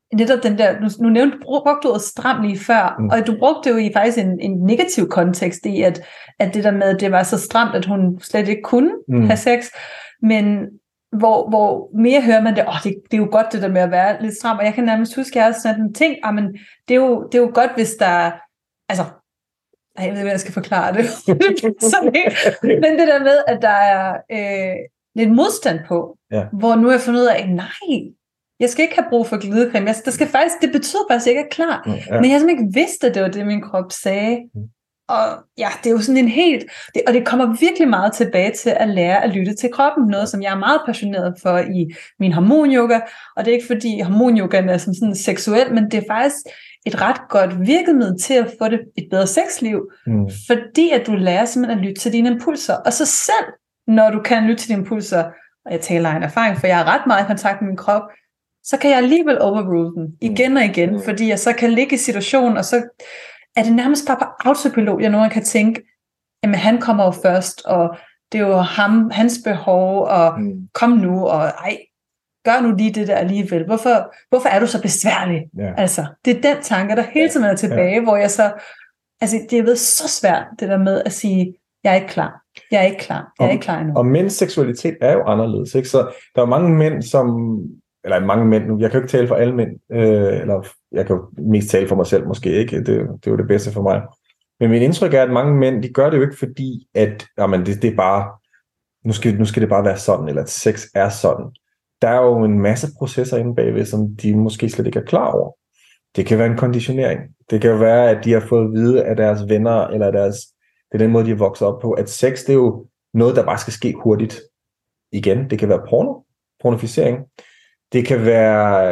netop den der, nu brugte du ordet stram lige før, og du brugte det jo i faktisk en negativ kontekst i, at det der med, at det var så stramt, at hun slet ikke kunne have sex, men hvor mere hører man det, det er jo godt det der med at være lidt stram, og jeg kan nærmest huske, at jeg har sådan en ting, men det er jo godt, hvis der, altså, jeg ved ikke, hvad jeg skal forklare det, men det der med, at der er lidt modstand på, hvor nu har jeg fundet ud af, nej, jeg skal ikke have brug for glidecreme, det betyder faktisk, at jeg ikke er klar, men jeg har simpelthen ikke vidst, at det var det, min krop sagde. Og ja, det er jo sådan en og det kommer virkelig meget tilbage til at lære at lytte til kroppen, noget som jeg er meget passioneret for i min hormonyoga, og det er ikke fordi hormonyogaen er sådan seksuel, men det er faktisk et ret godt virkemiddel til at få et bedre sexliv, fordi at du lærer simpelthen at lytte til dine impulser, og så selv, når du kan lytte til dine impulser, og jeg taler af en erfaring, for jeg er ret meget i kontakt med min krop, så kan jeg alligevel overrule den igen og igen, fordi jeg så kan ligge i situationen, og så er det nærmest bare på autopilot, jeg nogle gange kan tænke, jamen han kommer jo først, og det er jo hans behov, og kom nu, og gør nu lige det der alligevel. Hvorfor er du så besværlig? Ja. Altså, det er den tanke, der hele tiden er tilbage, hvor jeg så, altså det er blevet så svært, det der med at sige, jeg er ikke klar. Jeg er ikke klar endnu. Og mænds seksualitet er jo anderledes, ikke? Så der er mange mænd, eller mange mænd nu, jeg kan jo ikke tale for alle mænd, eller jeg kan jo mest tale for mig selv måske, ikke? Det er jo det bedste for mig. Men mit indtryk er, at mange mænd, de gør det jo ikke fordi, at det er bare, nu skal det bare være sådan, eller at sex er sådan. Der er jo en masse processer inde bagved, som de måske slet ikke er klar over. Det kan være en konditionering. Det kan være, at de har fået at vide af deres venner, eller det er den måde, de er vokset op på, at sex, det er jo noget, der bare skal ske hurtigt. Igen, det kan være pornoficering. Det kan være,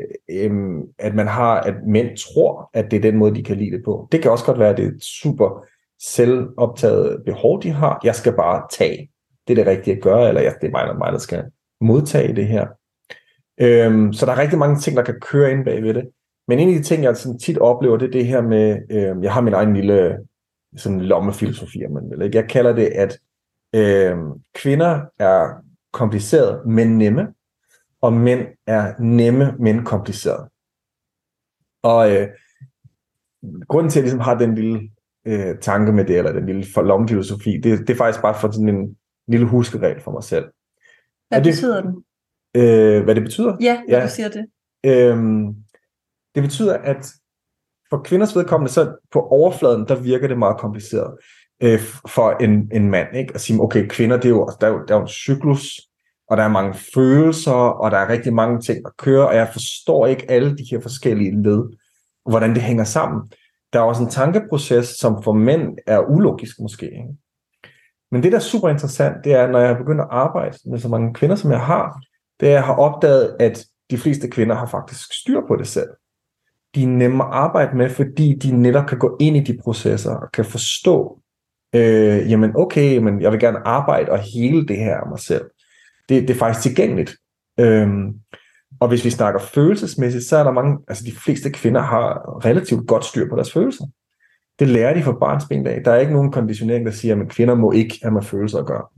at mænd tror, at det er den måde, de kan lide det på. Det kan også godt være, at det er et super selvoptaget behov, de har. Jeg skal bare tage. Det er det rigtige at gøre, eller det er mig, der skal modtage det her. Så der er rigtig mange ting, der kan køre ind bagved det. Men en af de ting, jeg sådan tit oplever, det er det her med, jeg har min egen lille sådan lommefilosofi, jeg kalder det, at kvinder er komplicerede, men nemme, og mænd er nemme, men komplicerede. Og grunden til, at jeg ligesom har den lille tanke med det, eller den lille lommefilosofi, det er faktisk bare for sådan en lille huskeregel for mig selv. Hvad betyder den? Hvad det betyder? Ja, når du siger det. Det betyder, at for kvinders vedkommende, så på overfladen, der virker det meget kompliceret for en mand, ikke? At sige, okay, kvinder, der er jo en cyklus, og der er mange følelser, og der er rigtig mange ting, der kører, og jeg forstår ikke alle de her forskellige led, hvordan det hænger sammen. Der er også en tankeproces, som for mænd er ulogisk måske, ikke? Men det, der er super interessant, det er, når jeg begynder at arbejde med så mange kvinder, som jeg har, det er, at jeg har opdaget, at de fleste kvinder har faktisk styr på det selv. De er nemme at arbejde med, fordi de netop kan gå ind i de processer og kan forstå, jamen okay, men jeg vil gerne arbejde og hele det her af mig selv. Det er faktisk tilgængeligt. Og hvis vi snakker følelsesmæssigt, så er der mange, altså de fleste kvinder har relativt godt styr på deres følelser. Det lærer de fra barnsben af. Der er ikke nogen konditionering, der siger, at kvinder må ikke have med følelser at gøre.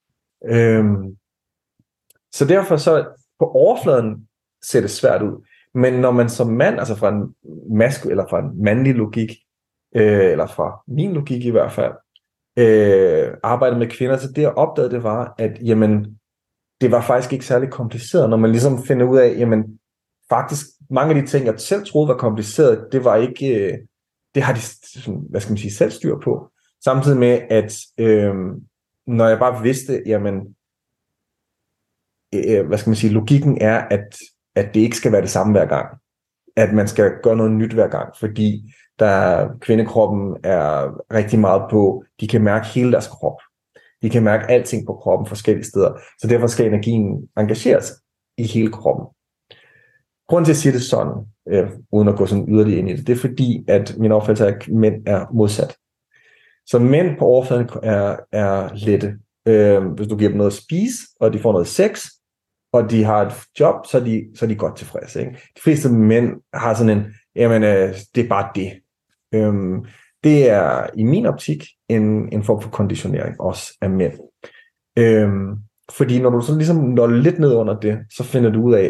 Så derfor så på overfladen ser det svært ud. Men når man som mand, altså fra en eller fra en mandlig logik, eller fra min logik i hvert fald, arbejder med kvinder, så det jeg opdagede, det var, at jamen, det var faktisk ikke særlig kompliceret, når man ligesom finder ud af, jamen faktisk mange af de ting, jeg selv troede var kompliceret, det var ikke, det har de, hvad skal man sige, selv styr på. Samtidig med, at når jeg bare vidste, jamen, hvad skal man sige, logikken er, at det ikke skal være det samme hver gang. At man skal gøre noget nyt hver gang, fordi kvindekroppen er rigtig meget på, de kan mærke hele deres krop. De kan mærke alting på kroppen forskellige steder. Så derfor skal energien engageres i hele kroppen. Grunden til at sige det sådan, uden at gå sådan yderligere ind i det, det er fordi, at min opfattelse er, at mænd er modsat. Så mænd på overfladen er lette. Hvis du giver dem noget at spise, og de får noget sex, og de har et job, så er de godt tilfredse. Ikke? De fleste mænd har sådan en, jamen, det er bare det. Det er i min optik en form for konditionering også af mænd. Fordi når du så ligesom når lidt ned under det, så finder du ud af,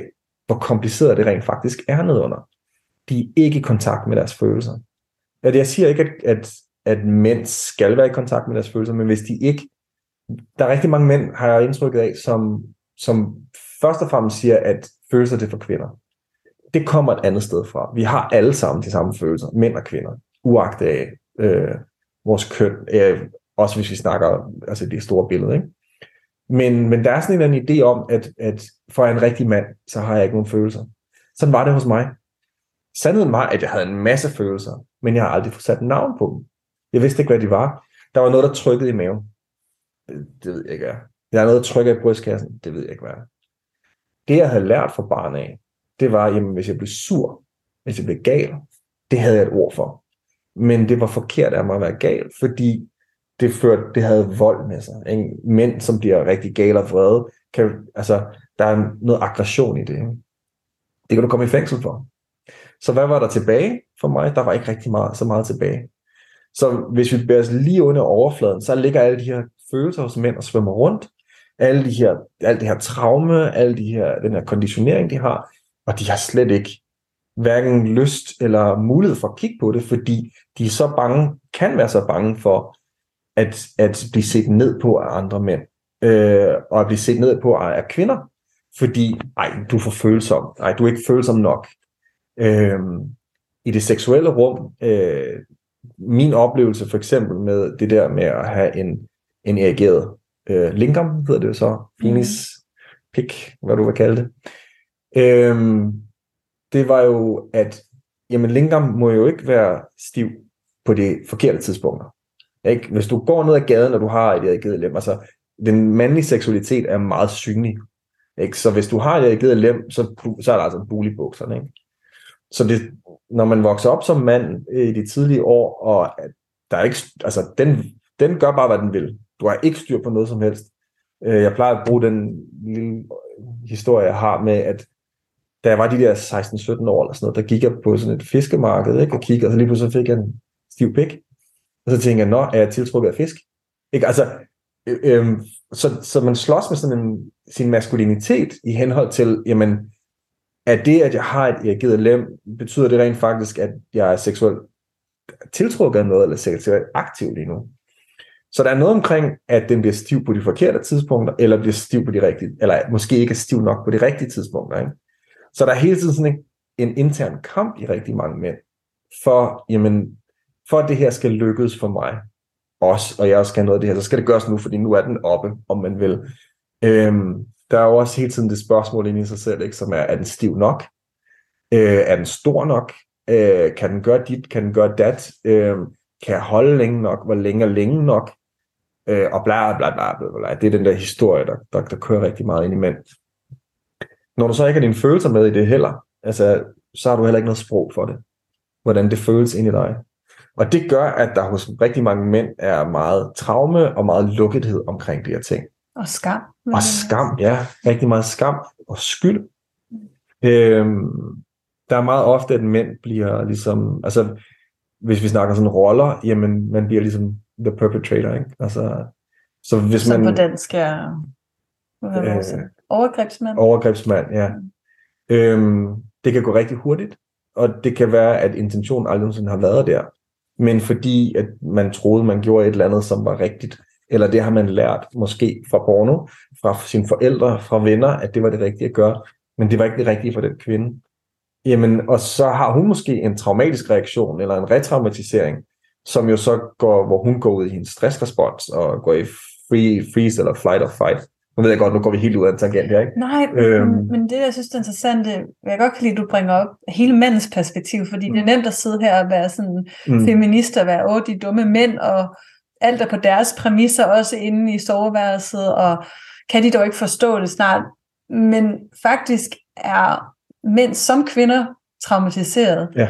hvor kompliceret det rent faktisk er nedunder. De er ikke i kontakt med deres følelser. Jeg siger ikke, at mænd skal være i kontakt med deres følelser, men hvis de ikke... Der er rigtig mange mænd, har jeg indtrykket af, som først og fremmest siger, at følelser det er for kvinder. Det kommer et andet sted fra. Vi har alle sammen de samme følelser, mænd og kvinder, uagtet af vores køn, også hvis vi snakker altså det store billede, ikke? Men der er sådan en eller anden idé om, at for en rigtig mand, så har jeg ikke nogen følelser. Sådan var det hos mig. Sandheden var, at jeg havde en masse følelser, men jeg har aldrig fået sat navn på dem. Jeg vidste ikke, hvad de var. Der var noget, der trykkede i maven. Det ved jeg ikke, hvad. Der er noget, der trykker i brystkassen. Det ved jeg ikke, hvad. Det, jeg havde lært fra barn af, det var, jamen, hvis jeg blev sur, hvis jeg blev gal, det havde jeg et ord for. Men det var forkert af mig at være gal, fordi det havde vold med sig. Ikke? Mænd, som bliver rigtig gale og vrede, der er noget aggression i det. Ikke? Det kan du komme i fængsel for. Så hvad var der tilbage for mig? Der var ikke rigtig så meget tilbage. Så hvis vi bærer os lige under overfladen, så ligger alle de her følelser hos mænd og svømmer rundt. Alt det her traume, den her konditionering, de har, og de har slet ikke hverken lyst eller mulighed for at kigge på det, fordi de er så bange, kan være så bange for at blive set ned på af andre mænd, og at blive set ned på af kvinder, fordi du er for følsom, du er ikke følsom nok. I det seksuelle rum, min oplevelse for eksempel med det der med at have en erigeret lingam, hedder det jo så, penis, pik, hvad du vil kalde det. Det var jo, at jamen, lingam må jo ikke være stiv på de forkerte tidspunkter. Ikke? Hvis du går ned ad gaden, og du har et erigeret lem, altså den mandlige seksualitet er meget synlig. Ikke? Så hvis du har et erigeret lem, så er der altså en bule i bukserne. Ikke? Så det, når man vokser op som mand i de tidlige år, og der er ikke, altså den gør bare, hvad den vil. Du har ikke styr på noget som helst. Jeg plejer at bruge den lille historie, jeg har med, at da jeg var de der 16-17 år, eller sådan noget, der gik jeg på sådan et fiskemarked, ikke, og kiggede, og så lige pludselig fik jeg en stiv pik. Og så tænkte jeg, er jeg tiltrukket af fisk? Ikke? Altså, så man slås med sådan sin maskulinitet i henhold til, jamen, at det, at jeg har et erigeret lem, betyder det rent faktisk, at jeg er seksuelt tiltrukket af noget, eller seksuelt aktiv lige nu. Så der er noget omkring, at den bliver stiv på de forkerte tidspunkter, eller bliver stiv på de rigtige, eller måske ikke er stiv nok på de rigtige tidspunkter. Ikke? Så der er hele tiden sådan en intern kamp i rigtig mange mænd, for at det her skal lykkes for mig, også, og jeg også skal have noget af det her, så skal det gøres nu, fordi nu er den oppe, om man vil. Der er jo også hele tiden det spørgsmål inde i sig selv, ikke, som er den stiv nok? Er den stor nok? Kan den gøre dit? Kan den gøre dat? Kan jeg holde længe nok? Hvor længe er længe nok? Og bla bla bla bla. Det er den der historie, der kører rigtig meget ind i mænd. Når du så ikke har dine følelser med i det heller, altså, så har du heller ikke noget sprog for det. Hvordan det føles ind i dig. Og det gør, at der hos rigtig mange mænd er meget traume og meget lukkethed omkring de her ting. Og skam. Og skam, ja. Rigtig meget skam og skyld. Der er meget ofte, at mænd bliver ligesom, altså hvis vi snakker sådan roller, jamen man bliver ligesom the perpetrator, ikke? Altså, så hvis som man... på dansk er overgrebsmand. Overgrebsmand, ja. Det kan gå rigtig hurtigt, og det kan være, at intentionen aldrig nogensinde har været der. Men fordi, at man troede, man gjorde et eller andet, som var rigtigt, eller det har man lært, måske fra porno, fra sine forældre, fra venner, at det var det rigtige at gøre, men det var ikke det rigtige for den kvinde. Jamen, og så har hun måske en traumatisk reaktion, eller en retraumatisering, som jo så går, hvor hun går ud i hendes stressrespons, og går i freeze eller flight or fight. Nu ved jeg godt, nu går vi helt ud af en tangent her, ikke? Nej, men det, jeg synes det er interessant, jeg godt kan lide, at du bringer op hele mandens perspektiv, fordi det er nemt at sidde her og være sådan feminist, og være, de dumme mænd, og alt er på deres præmisser, også inde i soveværelset, og kan de dog ikke forstå det snart. Men faktisk er mænd som kvinder traumatiseret. Ja.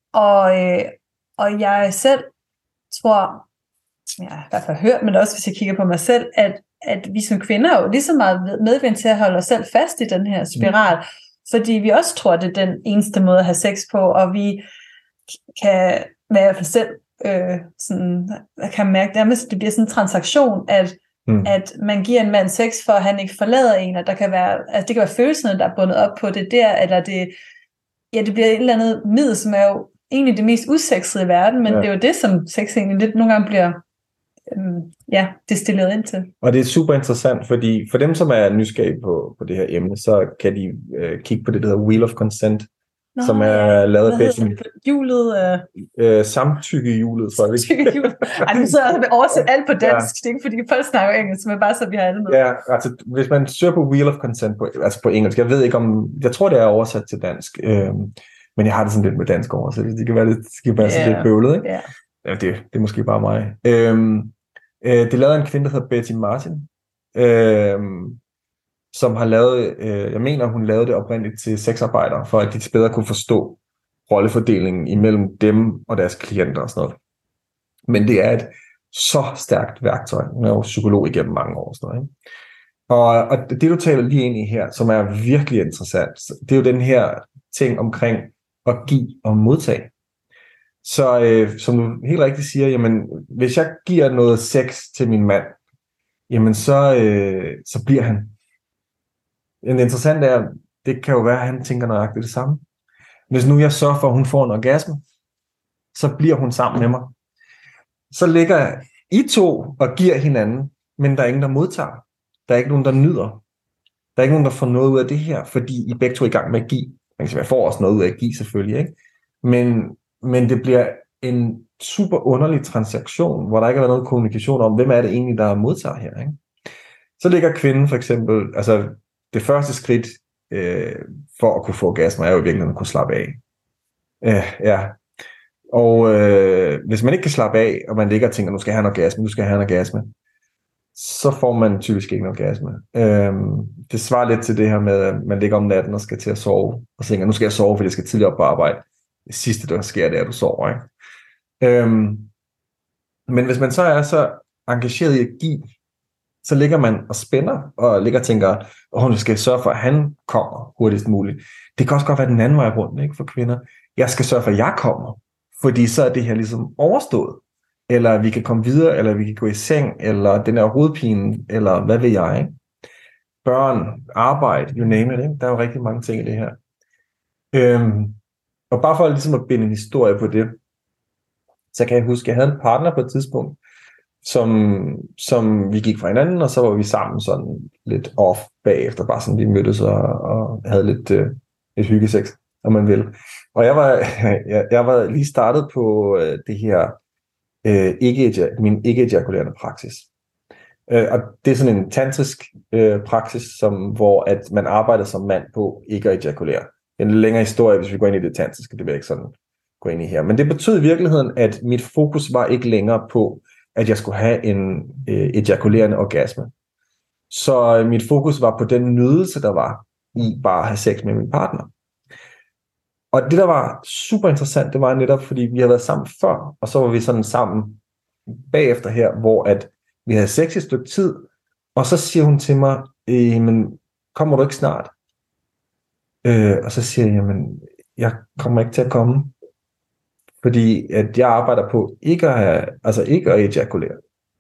Og jeg selv tror, jeg har i hvert fald hørt, men også hvis jeg kigger på mig selv, at vi som kvinder er jo lige så meget medvind til at holde os selv fast i den her spiral, fordi vi også tror, det er den eneste måde at have sex på, og vi kan være i hvert fald selv sådan, jeg kan mærke, at det bliver sådan en transaktion, at at man giver en mand sex, for at han ikke forlader en, og der kan være, altså det kan være følelserne, der er bundet op på det der, eller det bliver et eller andet middel, som er jo egentlig det mest usexede i verden, men det er jo det, som sex egentlig lidt nogle gange bliver destilleret ind til. Og det er super interessant, fordi for dem, som er nysgerrige på det her emne, så kan de kigge på det, der hedder Wheel of Consent, som er lavet af Benjamin. Samtykkehjulet, tror jeg. Samtykkehjulet. Ej, nu sidder jeg oversat alt på dansk. Det er ikke, fordi folk snakker engelsk, men bare så vi har alle med. Ja, altså hvis man søger på Wheel of Consent, på engelsk, jeg ved ikke om, jeg tror det er oversat til dansk, men jeg har det sådan lidt med dansk oversat, det kan være lidt bøvlet, ikke? Yeah. Ja, det er måske bare mig. Det lavede en kvinde, der hedder Betty Martin, som har lavet, jeg mener, hun lavede det oprindeligt til sexarbejdere, for at de bedre kunne forstå rollefordelingen imellem dem og deres klienter og sådan noget. Men det er et så stærkt værktøj. Hun er jo psykolog igennem mange år. Sådan noget, ikke? Og det, du taler lige ind i her, som er virkelig interessant, det er jo den her ting omkring at give og modtage. Så som du helt rigtigt siger, jamen, hvis jeg giver noget sex til min mand, jamen så bliver han. Det interessante er, det kan jo være, at han tænker nøjagtigt det samme. Hvis nu jeg sørger for, at hun får en orgasme, så bliver hun sammen med mig. Så ligger I to og giver hinanden, men der er ingen, der modtager. Der er ikke nogen, der nyder. Der er ikke nogen, der får noget ud af det her, fordi I begge to er i gang med at give. Man kan sige, jeg får også noget ud af at give selvfølgelig, ikke? Men det bliver en super underlig transaktion, hvor der ikke er noget kommunikation om, hvem er det egentlig, der modtager her, ikke? Så ligger kvinden for eksempel, altså det første skridt for at kunne få orgasme, er jo i virkeligheden at kunne slappe af. Og hvis man ikke kan slappe af, og man ligger og tænker, nu skal jeg have en orgasme, så får man typisk ikke en orgasme. Det svarer lidt til det her med, at man ligger om natten og skal til at sove, og tænker, nu skal jeg sove, fordi jeg skal tidligere op på arbejde. Det sidste, der sker, det er, at du sover, ikke? Men hvis man så er så engageret i at give, så ligger man og spænder, og ligger og tænker, nu skal jeg sørge for, at han kommer hurtigst muligt. Det kan også godt være den anden vej rundt, ikke, for kvinder. Jeg skal sørge for, at jeg kommer, fordi så er det her ligesom overstået. Eller vi kan komme videre, eller vi kan gå i seng, eller den her hovedpine, eller hvad ved jeg, ikke? Børn, arbejde, you name it, ikke? Der er jo rigtig mange ting i det her. Og bare for ligesom at binde en historie på det, så kan jeg huske, at jeg havde en partner på et tidspunkt, som vi gik fra hinanden, og så var vi sammen sådan lidt off bagefter, bare sådan vi mødtes og havde lidt hyggesex, om man vil. Og jeg var lige startet på det her min ikke-ejakulerende praksis. Og det er sådan en tantrisk praksis, hvor at man arbejder som mand på ikke at ejakulere. En længere historie, hvis vi går ind i det tantriske, det vil jeg ikke sådan gå ind i her. Men det betød i virkeligheden, at mit fokus var ikke længere på, at jeg skulle have en ejakulerende orgasme. Så mit fokus var på den nydelse, der var i bare at have sex med min partner. Og det, der var super interessant, det var netop, fordi vi havde været sammen før, og så var vi sådan sammen bagefter her, hvor at vi havde sex i et stykke tid, og så siger hun til mig, men kommer du ikke snart? Og så siger jeg, jamen, jeg kommer ikke til at komme, fordi at jeg arbejder på ikke at ejakulere.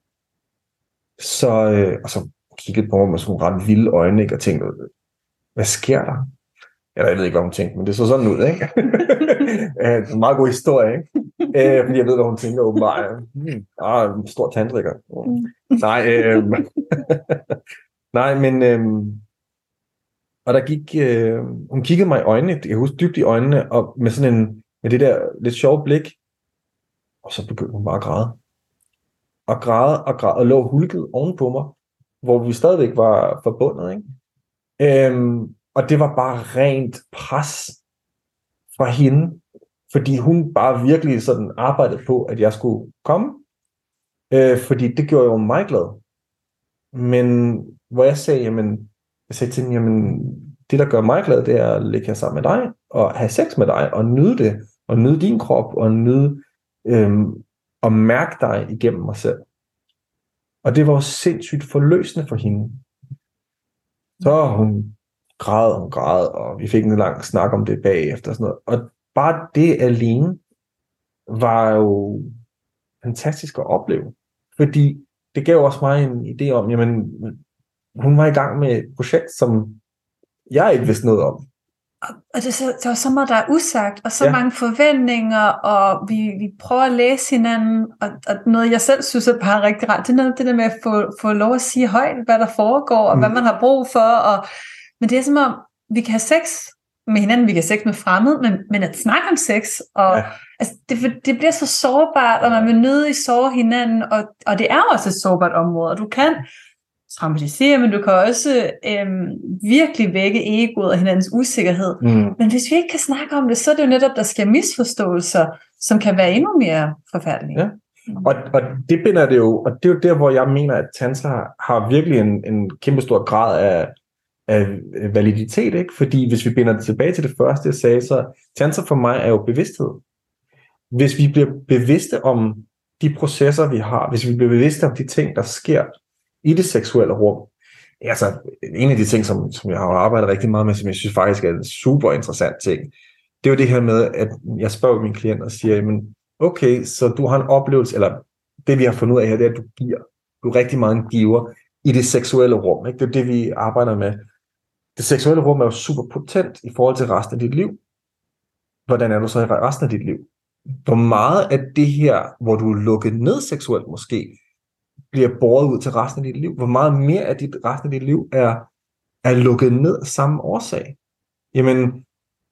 Og så kiggede på mig med sådan ret vilde øjne, ikke, og tænkte, hvad sker der? Eller jeg ved ikke, hvad hun tænkte, men det så sådan ud, ikke? Det er en meget god historie, ikke? Fordi jeg ved, hvad hun tænker åbenbart. En stor tantriker. Nej, men og der gik, hun kiggede mig i øjnene, jeg kan huske dybt i øjnene, og med sådan med det der lidt sjove blik, og så begyndte hun bare at græde. Og lå hulket ovenpå mig, hvor vi stadigvæk var forbundet, ikke? Og det var bare rent pres fra hende, fordi hun bare virkelig sådan arbejdede på, at jeg skulle komme, fordi det gjorde jo mig glad. Men hvor jeg sagde til hende, jamen, det der gør mig glad, det er at ligge her sammen med dig, og have sex med dig, og nyde det, og nyde din krop, og nyde, og mærke dig igennem mig selv. Og det var sindssygt forløsende for hende. Så hun græd, og vi fik en lang snak om det bagefter og sådan noget. Og bare det alene var jo fantastisk at opleve. Fordi det gav også mig en idé om, jamen, hun var i gang med et projekt, som jeg ikke vidste noget om. Og der var så meget, der er usagt, og så mange forventninger, og vi prøver at læse hinanden, og noget, jeg selv synes er bare rigtig rart, det er noget det der med at få lov at sige højt, hvad der foregår, og hvad man har brug for, men det er som om, vi kan have sex med hinanden, vi kan have sex med fremmede, men at snakke om sex, og altså, det bliver så sårbart, og man vil nødig såre hinanden, og det er også et sårbart område, og du kan traumatisere, men du kan også virkelig vække egoet og hinandens usikkerhed. Men hvis vi ikke kan snakke om det, så er det jo netop, der sker misforståelser, som kan være endnu mere forfærdelige. Ja. Og det binder det jo, og det er jo der, hvor jeg mener, at tantra har virkelig en kæmpe stor grad af validitet, ikke? Fordi hvis vi binder det tilbage til det første, jeg sagde, så tantra for mig er jo bevidsthed. Hvis vi bliver bevidste om de processer, vi har, hvis vi bliver bevidste om de ting, der sker i det seksuelle rum. Altså, en af de ting, som jeg har arbejdet rigtig meget med, som jeg synes faktisk er en super interessant ting, det er jo det her med, at jeg spørger min klient og siger, jamen, okay, så du har en oplevelse, eller det vi har fundet ud af her, det er, at du er rigtig meget en giver i det seksuelle rum. Ikke? Det er det, vi arbejder med. Det seksuelle rum er jo super potent i forhold til resten af dit liv. Hvordan er du så i resten af dit liv? Hvor meget af det her, hvor du er lukket ned seksuelt måske, bliver båret ud til resten af dit liv? Hvor meget mere af resten af dit liv er lukket ned af samme årsag? Jamen,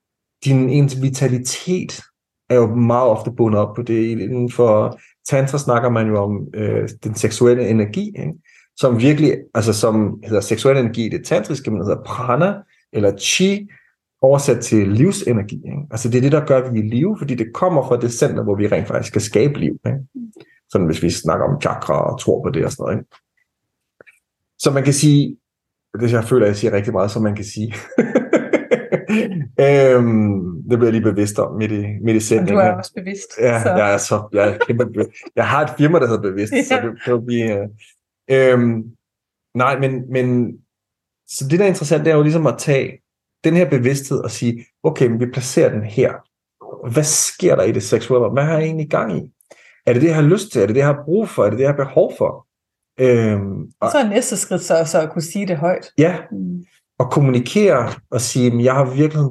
ens vitalitet er jo meget ofte bundet op på det. Inden for tantra snakker man jo om den seksuelle energi, ikke? Som virkelig, altså som hedder seksuel energi i det tantriske, men hedder prana eller chi, oversat til livsenergi. Ikke? Altså det er det, der gør, at vi er i live, fordi det kommer fra det center, hvor vi rent faktisk skal skabe liv. Ikke? Sådan hvis vi snakker om chakra og tror på det og sådan noget. Ikke? Så man kan sige, det jeg føler, at jeg siger rigtig meget, som man kan sige. Det bliver jeg lige bevidst om midt i sætningen. Du er også bevidst. Ja, så. jeg er kæmpe bevidst. Jeg har et firma, der hedder bevidst, så det kan jo blive... nej, men så det der er interessant, det er jo ligesom at tage den her bevidsthed og sige, okay, men vi placerer den her. Hvad sker der i det seksuelle? Hvad har jeg egentlig gang i? Er det det, jeg har lyst til? Er det det, jeg har brug for? Er det det, jeg har behov for? Og så er næste skridt så at kunne sige det højt. Ja, og kommunikere og sige, at jeg har virkelig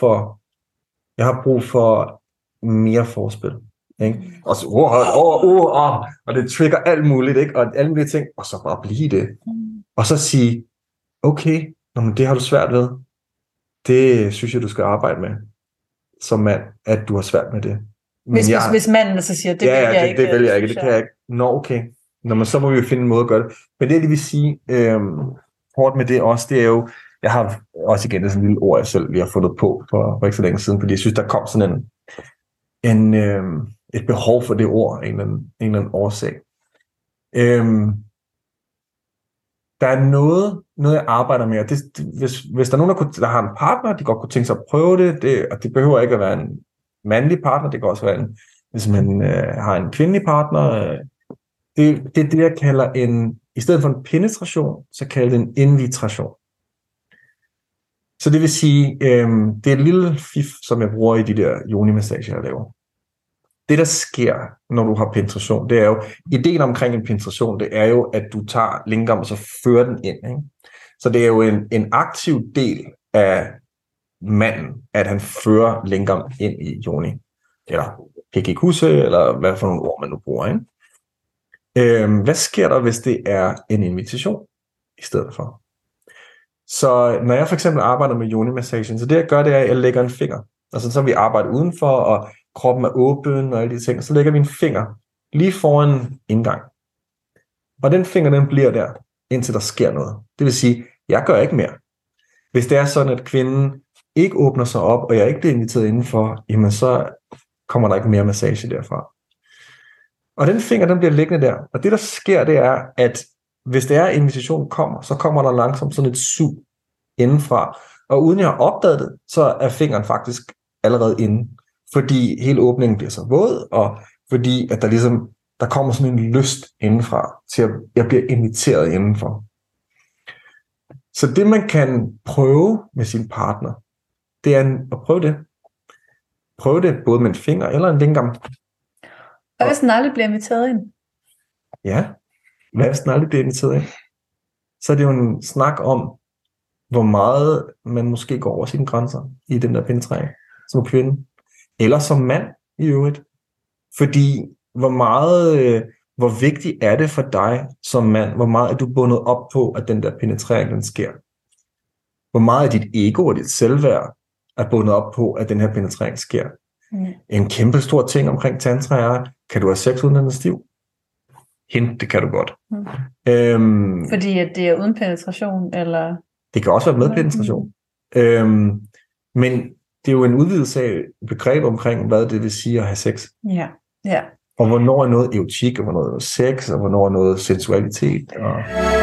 brug for mere forspil. Ikke? Og så, og det trigger alt muligt, ikke? Og alle mulige ting, og så bare blive det. Og så sige, okay, men det har du svært ved. Det synes jeg, du skal arbejde med, som mand, at du har svært med det. Men hvis manden så siger, det vil jeg ikke. Det vil jeg ikke, det kan jeg ikke. Nå, okay. Men så må vi jo finde en måde at gøre det. Men det vil sige, hårdt med det også, det er jo, jeg har også igen det sådan en lille ord, jeg selv lige har fundet på for ikke så længe siden, fordi jeg synes, der kom sådan et behov for det ord, en eller anden årsag. Der er noget jeg arbejder med, og hvis der er nogen, der har en partner, de godt kunne tænke sig at prøve det, og det behøver ikke at være en mandlig partner, det kan også være hvis man har en kvindelig partner. Det er det, jeg kalder i stedet for en penetration, så kalder det en invitration. Så det vil sige, det er et lille fif, som jeg bruger i de der yoni-massager, jeg laver. Det, der sker, når du har penetration, det er jo, ideen omkring en penetration, det er jo, at du tager lingam og så fører den ind. Ikke? Så det er jo en aktiv del af manden, at han fører lingam ind i yoni. Eller hekikuse, eller hvad for nogle ord man nu bruger. Ikke? Hvad sker der, hvis det er en invitation i stedet for? Så når jeg for eksempel arbejder med yoni-massagen, så det jeg gør, det er, at jeg lægger en finger. Altså så vi arbejder udenfor, og kroppen er åben og alle de ting, og så lægger vi en finger lige foran indgang. Og den finger, den bliver der, indtil der sker noget. Det vil sige, jeg gør ikke mere. Hvis det er sådan, at kvinden ikke åbner sig op, og jeg ikke bliver inviteret indenfor, jamen så kommer der ikke mere massage derfra. Og den finger, den bliver liggende der. Og det, der sker, det er, at hvis det er, at invitationen kommer, så kommer der langsomt sådan et sug indenfra. Og uden jeg har opdaget det, så er fingeren faktisk allerede inde. Fordi hele åbningen bliver så våd, og fordi at der kommer sådan en lyst indenfra, til at jeg bliver inviteret indenfor. Så det, man kan prøve med sin partner, det er at prøve det. Prøve det både med en finger eller en lingam. Og hvis den aldrig bliver inviteret ind? Ja. hvad hvis den aldrig bliver inviteret ind? Så er det jo en snak om, hvor meget man måske går over sine grænser i den der penetrering som kvinde, eller som mand i øvrigt. Fordi hvor vigtigt er det for dig som mand, hvor meget er du bundet op på, at den der penetrering den sker? Hvor meget af dit ego og dit selvværd er bundet op på, at den her penetrering sker? En kæmpe stor ting omkring tantra er, kan du have sex uden den er stiv? Hint, det kan du godt. Fordi at det er uden penetration, eller? Det kan også være med penetration. Men det er jo en udvidelse af begreb omkring, hvad det vil sige at have sex. Ja, ja. Og hvornår er noget erotik, og hvornår er noget sex, og hvornår er noget sensualitet. Og...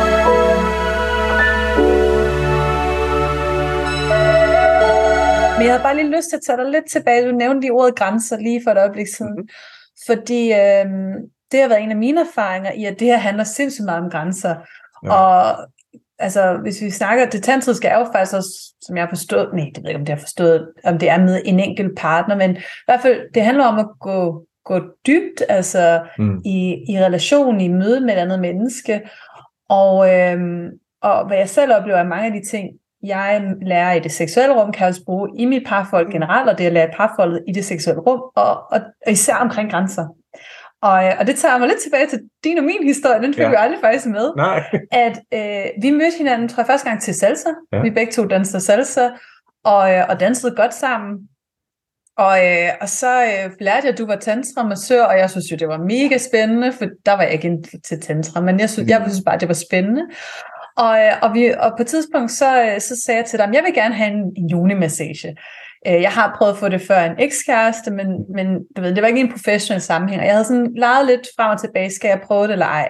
Men jeg havde bare lige lyst til at tage dig lidt tilbage. Du nævnte de ordet grænser lige for et øjeblik siden. Fordi det har været en af mine erfaringer i, at det her handler sindssygt meget om grænser. Ja. Og altså, hvis vi snakker, det tantriske er jo faktisk også, som jeg har forstået, det ved jeg ikke, om det har forstået, om det er med en enkelt partner, men i hvert fald, det handler om at gå dybt, altså i relation, i møde med et andet menneske. Og hvad jeg selv oplever, er mange af de ting, jeg lærer i det seksuelle rum, kan jeg også bruge i mit parforhold generelt, og det jeg lærer i parforholdet i det seksuelle rum, og især omkring grænser. Og det tager mig lidt tilbage til din og min historie, den fik vi aldrig faktisk med. Nej. At vi mødte hinanden, tror jeg, første gang til salsa. Ja. Vi begge to dansede salsa, og dansede godt sammen. Og så lærte jeg, at du var tantra-massør, og jeg synes jo, det var mega spændende, for der var jeg ikke til tantra, men jeg synes bare, det var spændende. Og på et tidspunkt, så sagde jeg til dig, jeg vil gerne have en yoni-massage. Jeg har prøvet at få det før en ekskæreste, men du ved, det var ikke en professionel sammenhæng, og jeg havde sådan leget lidt frem og tilbage, skal jeg prøve det eller ej?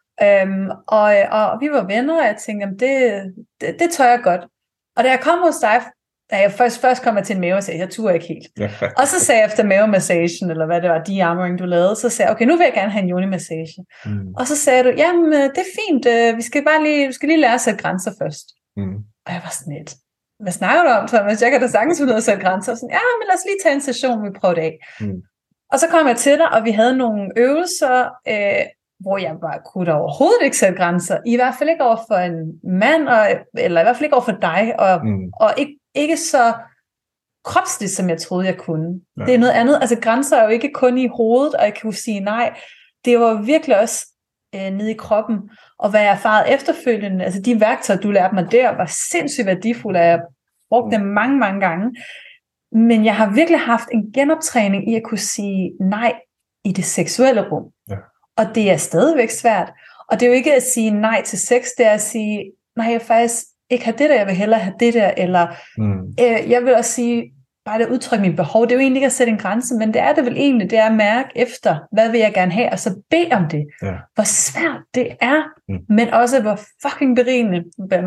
Og vi var venner, og jeg tænkte, det tør jeg godt. Og da jeg kom hos dig, da jeg først kom til en mavemassage, jeg turde ikke helt. Og så sagde jeg efter mavemassagen, eller hvad det var, de-armoring du lavede, så sagde jeg, okay, nu vil jeg gerne have en yoni-massage. Og så sagde du, jamen det er fint, vi skal lige lære at sætte grænser først. Og jeg var sådan lidt, hvad snakker du om, Thomas? Jeg kan da sagtens ud og sætte grænser. Og sådan, ja, men lad os lige tage en session, vi prøver det af. Og så kom jeg til dig, og vi havde nogle øvelser, hvor jeg bare kunne overhovedet ikke sætte grænser. I hvert fald ikke over for en mand, eller i hvert fald ikke over for dig, og ikke så kropsligt, som jeg troede, jeg kunne. Ja. Det er noget andet. Altså grænser er jo ikke kun i hovedet, og jeg kan jo sige nej. Det var virkelig også nede i kroppen. Og hvad jeg erfarede efterfølgende, altså de værktøjer, du lærte mig der, var sindssygt værdifulde, og jeg brugte dem mange, mange gange. Men jeg har virkelig haft en genoptræning i at kunne sige nej i det seksuelle rum. Ja. Og det er stadigvæk svært. Og det er jo ikke at sige nej til sex, det er at sige, nej, jeg faktisk ikke have det der, jeg vil hellere have det der, eller jeg vil også sige, bare det udtrykke mine behov, det er jo egentlig ikke at sætte en grænse, men det er det vel egentlig, det er at mærke efter, hvad vil jeg gerne have, og så bede om det. Ja. Hvor svært det er, men også hvor fucking berigende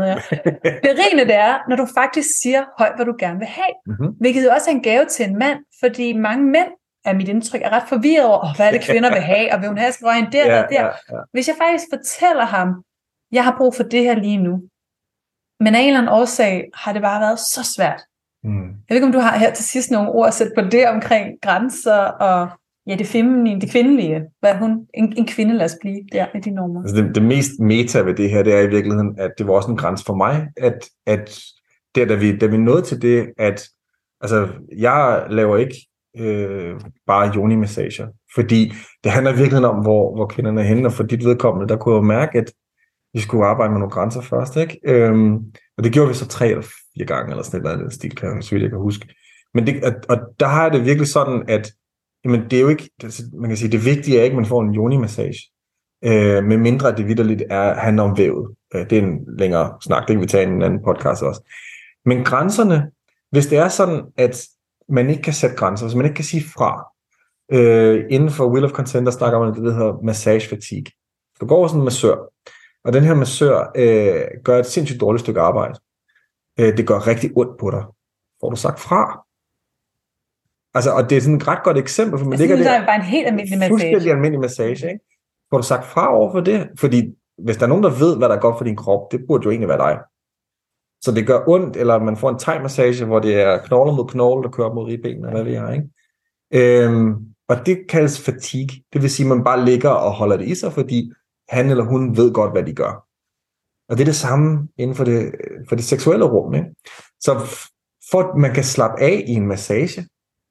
det er, når du faktisk siger højt, hvad du gerne vil have. Hvilket jo også er en gave til en mand, fordi mange mænd, er mit indtryk, er ret forvirret over, hvad er det kvinder vil have, og vil hun have, skal en der, der. Hvis jeg faktisk fortæller ham, jeg har brug for det her lige nu, men af en eller anden årsag har det bare været så svært. Jeg ved ikke, om du har her til sidst nogle ord at sætte på det omkring grænser og det feminine, det kvindelige. Hvad er hun? En kvinde, lad os blive der med de numre. Altså det mest meta ved det her, det er i virkeligheden, at det var også en grænse for mig, at da vi nåede til det, at altså, jeg laver ikke bare yoni-massager, fordi det handler virkelig om, hvor kvinderne er henne, og for dit vedkommende, der kunne jeg mærke, at vi skulle arbejde med nogle grænser først, ikke? Og det gjorde vi så 3 eller 4 gange, eller sådan et eller andet stil, så vidt jeg kan huske. Men og der har jeg det virkelig sådan, at jamen, det er jo ikke, man kan sige, det vigtige er ikke, at man får en yoni-massage, med mindre at det vitterligt handler om vævet. Det er en længere snak, det kan vi tage i en anden podcast også. Men grænserne, hvis det er sådan, at man ikke kan sætte grænser, hvis man ikke kan sige fra, inden for Wheel of Consent, der snakker man om det, der hedder massage fatigue. Du går over sådan en massør, og den her massør gør et sindssygt dårligt stykke arbejde. Det gør rigtig ondt på dig. Får du sagt fra? Altså, og det er sådan et ret godt eksempel, for man ligger der. Det er bare en helt almindelig massage. Fuldstændig almindelig massage, ikke? Får du sagt fra over for det? Fordi hvis der er nogen, der ved, hvad der er godt for din krop, det burde jo egentlig være dig. Så det gør ondt, eller man får en thai-massage, hvor det er knogler mod knogler, der kører mod ribbenene, og hvad ved jeg, ikke? Og det kaldes fatigue. Det vil sige, at man bare ligger og holder det i sig, fordi han eller hun ved godt, hvad de gør. Og det er det samme inden for det seksuelle rum. Ikke? Så for at man kan slappe af i en massage,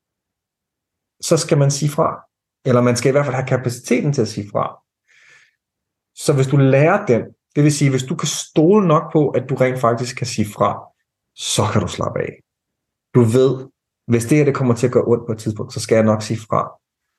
så skal man sige fra. Eller man skal i hvert fald have kapaciteten til at sige fra. Så hvis du lærer den, det vil sige, hvis du kan stole nok på, at du rent faktisk kan sige fra, så kan du slappe af. Du ved, hvis det her det kommer til at gøre ondt på et tidspunkt, så skal jeg nok sige fra.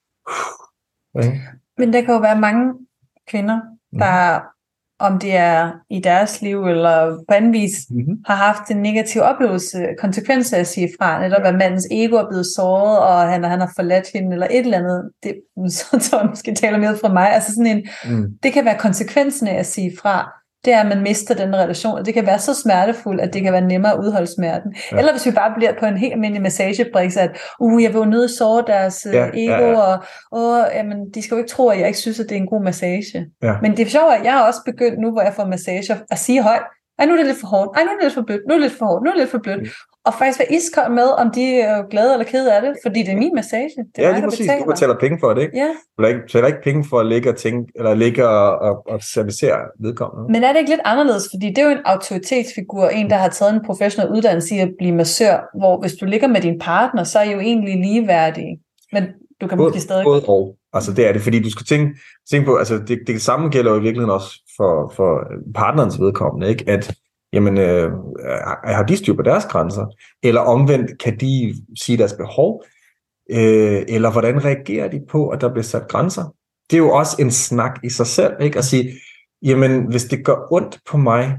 Okay? Men der kan jo være mange kvinder, der, om det er i deres liv eller på anden vis, har haft en negativ oplevelse, konsekvens af at sige fra, netop at mandens ego er blevet såret, og han har forladt hende, eller et eller andet. Det, så tror jeg måske taler mere fra mig. Altså sådan det kan være konsekvensen af at sige fra, det er, at man mister den relation, og det kan være så smertefuldt, at det kan være nemmere at udholde smerten. Ja. Eller hvis vi bare bliver på en helt almindelig massagebrik, så at, jeg vil jo nødt såre deres ego, og jamen, de skal jo ikke tro, at jeg ikke synes, at det er en god massage. Ja. Men det er sjovt, at jeg har også begyndt nu, hvor jeg får massager, at sige højt, nu er det lidt for hårdt, nu er det lidt for blødt, nu er det lidt for hårdt, nu er det lidt for blødt. Og faktisk være iskold med, om de er glade eller kede af det, fordi det er min massage. Det er mig, lige præcis. Du betaler penge for det, ikke? Ja. Du betaler ikke penge for at ligge og tænke, eller ligge og servicere vedkommende. Men er det ikke lidt anderledes? Fordi det er jo en autoritetsfigur, en der har taget en professionel uddannelse i at blive massør, hvor hvis du ligger med din partner, så er I jo egentlig ligeværdige. Men du kan måske stadig... Både og. Altså det er det, fordi du skal tænke på, altså det samme gælder jo i virkeligheden også for partnerens vedkommende, ikke? At jamen, har de styr på deres grænser? Eller omvendt, kan de sige deres behov? Eller hvordan reagerer de på, at der bliver sat grænser? Det er jo også en snak i sig selv, ikke? At sige, jamen, hvis det gør ondt på mig,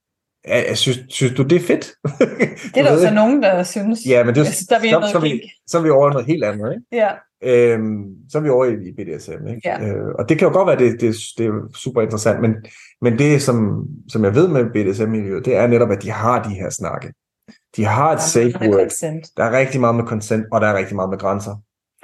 synes du, det er fedt? Det er der så nogen, der synes. Ja, men så er vi over noget helt andet, ikke? Ja. Så er vi over i BDSM, ikke? Ja. Og det kan jo godt være, det er super interessant, men det, som jeg ved med BDSM-miljøet, det er netop, at de har de her snakke. De har et safe word. Der er rigtig meget med consent, og der er rigtig meget med grænser.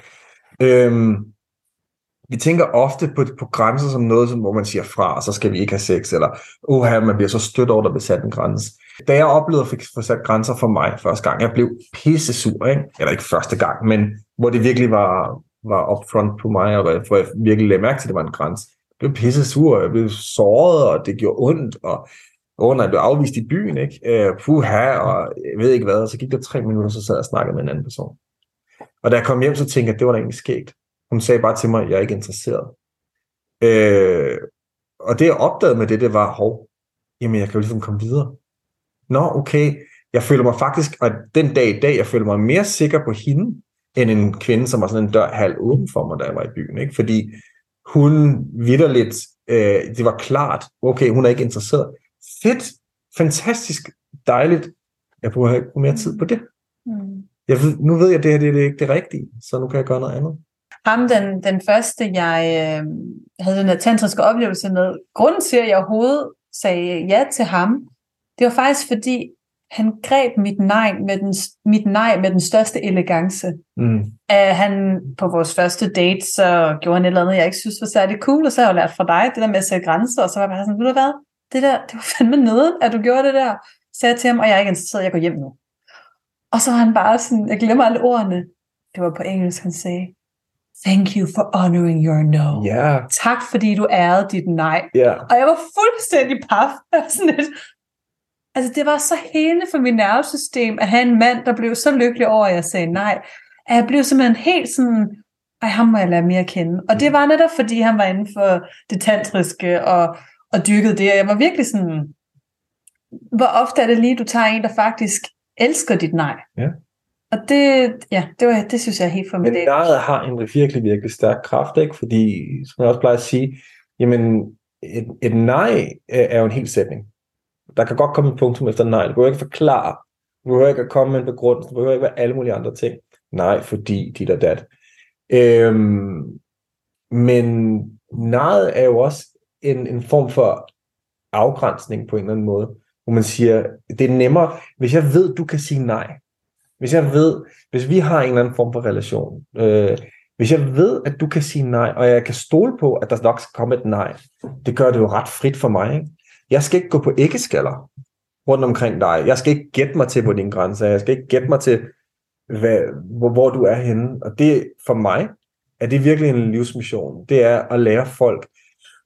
Vi tænker ofte på grænser som noget, hvor man siger fra, og så skal vi ikke have sex, eller man bliver så stødt over, der bliver sat en grænse. Da jeg oplevede at få sat grænser for mig første gang, jeg blev pissesur, ikke? Eller ikke første gang, men hvor det virkelig var upfront på mig, og hvor jeg virkelig lagde mærke til, at det var en grænse. Jeg blev pissesur, jeg blev såret, og det gjorde ondt, og når jeg blev afvist i byen, ikke? Og jeg ved ikke hvad, og så gik der 3 minutter, så sad jeg og snakkede med en anden person. Og da jeg kom hjem, så tænkte jeg, at det var da egentlig skægt. Hun sagde bare til mig, at jeg er ikke interesseret. Og det jeg opdagede med det var, jamen jeg kan jo ligesom komme videre. Nå, okay. Jeg føler mig faktisk, og den dag i dag, jeg føler mig mere sikker på hende, end en kvinde, som var sådan en dør halv åben for mig, da jeg var i byen. Ikke? Fordi hun vitterligt, det var klart, okay, hun er ikke interesseret. Fedt, fantastisk, dejligt. Jeg bruger ikke mere tid på det. Nu ved jeg, at det her det er ikke det rigtige, så nu kan jeg gøre noget andet. Ham, den første, jeg havde den her tantriske oplevelse med, grunden til, at jeg overhovedet sagde ja til ham, det var faktisk fordi, han greb mit nej med den største elegance. Han på vores første date, så gjorde han et eller andet, jeg ikke synes var særlig cool, og så har jeg jo lært fra dig, det der med at sætte grænser, og så var jeg bare sådan, ved du hvad, det var fandme nederen, at du gjorde det der. Så sagde jeg til ham, og jeg er ikke interesseret, jeg går hjem nu. Og så var han bare sådan, jeg glemmer alle ordene, det var på engelsk, han sagde, thank you for honoring your no. Yeah. Tak, fordi du ærede dit nej. Yeah. Og jeg var fuldstændig paf. Sådan lidt. Altså, det var så hele for mit nervesystem, at have en mand, der blev så lykkelig over, at jeg sagde nej. At jeg blev simpelthen helt sådan, ham må jeg lære mere at kende. Og det var netop, fordi han var inden for det tantriske og dyrkede det. Og jeg var virkelig sådan, hvor ofte er det lige, du tager en, der faktisk elsker dit nej. Yeah. Og det synes jeg er helt formidabelt. Men nejet har en virkelig, virkelig stærk kraft, ikke? Fordi, som jeg også plejer at sige, jamen, et nej er jo en hel sætning. Der kan godt komme et punktum efter nej. Du behøver ikke forklare. Du behøver ikke at komme med en begrundelse. Du behøver ikke være alle mulige andre ting. Nej, fordi dit og dat. Men nejet er jo også en form for afgrænsning på en eller anden måde. Hvor man siger, det er nemmere, hvis jeg ved, du kan sige nej. Hvis vi har en eller anden form for relation, hvis jeg ved, at du kan sige nej, og jeg kan stole på, at der nok skal komme et nej, det gør det jo ret frit for mig, ikke? Jeg skal ikke gå på æggeskaller rundt omkring dig. Jeg skal ikke gætte mig til på dine grænser. Jeg skal ikke gætte mig til, hvor du er henne. Og det for mig, er det virkelig en livsmission. Det er at lære folk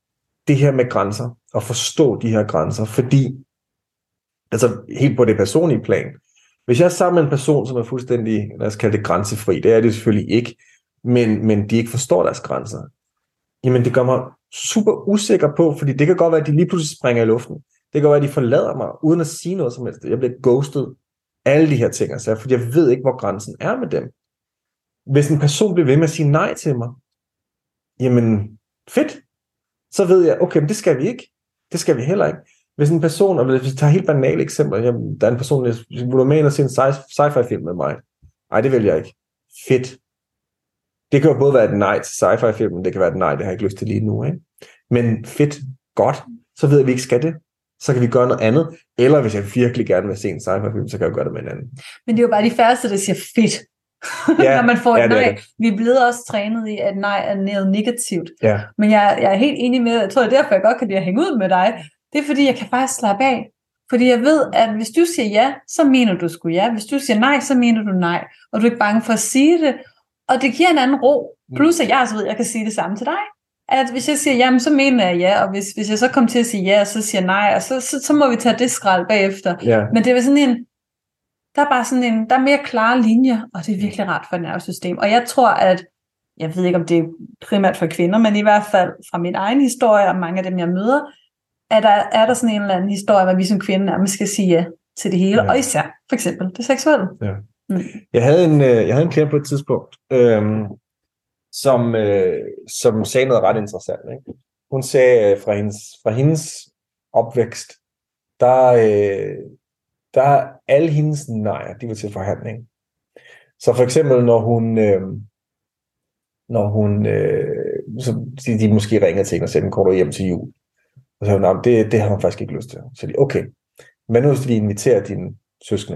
det her med grænser, og forstå de her grænser, fordi, altså helt på det personlige plan, hvis jeg er sammen med en person, som er fuldstændig, lad os kalde det grænsefri, det er det selvfølgelig ikke, men de ikke forstår deres grænser, jamen det gør mig super usikker på, fordi det kan godt være, at de lige pludselig springer i luften. Det kan godt være, at de forlader mig, uden at sige noget som helst. Jeg bliver ghostet. Alle de her ting, altså, fordi jeg ved ikke, hvor grænsen er med dem. Hvis en person bliver ved med at sige nej til mig, jamen fedt, så ved jeg, okay, men det skal vi ikke. Det skal vi heller ikke. Hvis en person, og hvis vi tager helt banale eksempler, jamen, der er en person, der vil du med ind og se en sci-fi film med mig? Nej, det vil jeg ikke. Fedt. Det kan jo både være et nej til sci-fi filmen, det kan være et nej, det har jeg ikke lyst til lige nu, ikke? Men fedt, godt, så ved jeg, at vi ikke skal det. Så kan vi gøre noget andet. Eller hvis jeg virkelig gerne vil se en sci-fi film, så kan jeg gøre det med en anden. Men det er jo bare de færreste, der siger fedt. Ja, når man får et nej. det. Vi er blevet også trænet i, at nej er noget negativt. Ja. Men jeg er helt enig med, jeg tror, det er derfor, jeg godt kan lide at hænge ud med dig. Det er fordi, jeg kan faktisk slappe af. Fordi jeg ved, at hvis du siger ja, så mener du sgu ja. Hvis du siger nej, så mener du nej. Og du er ikke bange for at sige det. Og det giver en anden ro. Plus at jeg også ved, at jeg kan sige det samme til dig. At hvis jeg siger ja, så mener jeg ja. Og hvis jeg så kommer til at sige ja, og så siger nej, og så må vi tage det skrald bagefter. Ja. Men det var sådan en, der er bare sådan en, der er mere klare linjer, og det er virkelig rart for et nervesystem. Og jeg tror, at, jeg ved ikke, om det er primært for kvinder, men i hvert fald fra min egen historie, og mange af dem, jeg møder, er der sådan en eller anden historie, hvor vi som kvinder nærmest skal sige ja til det hele, og især for eksempel det seksuelle. Ja. Jeg havde en klient på et tidspunkt, som sagde noget ret interessant. Ikke? Hun sagde, fra hendes opvækst, der alle hendes nejer, de var til forhandling. Så for eksempel, når hun så de måske ringer til hende og siger, kommer du hjem til jul? Og så siger hun, det har hun faktisk ikke lyst til. Så de, okay, men nu hvis vi inviterer dine søskende?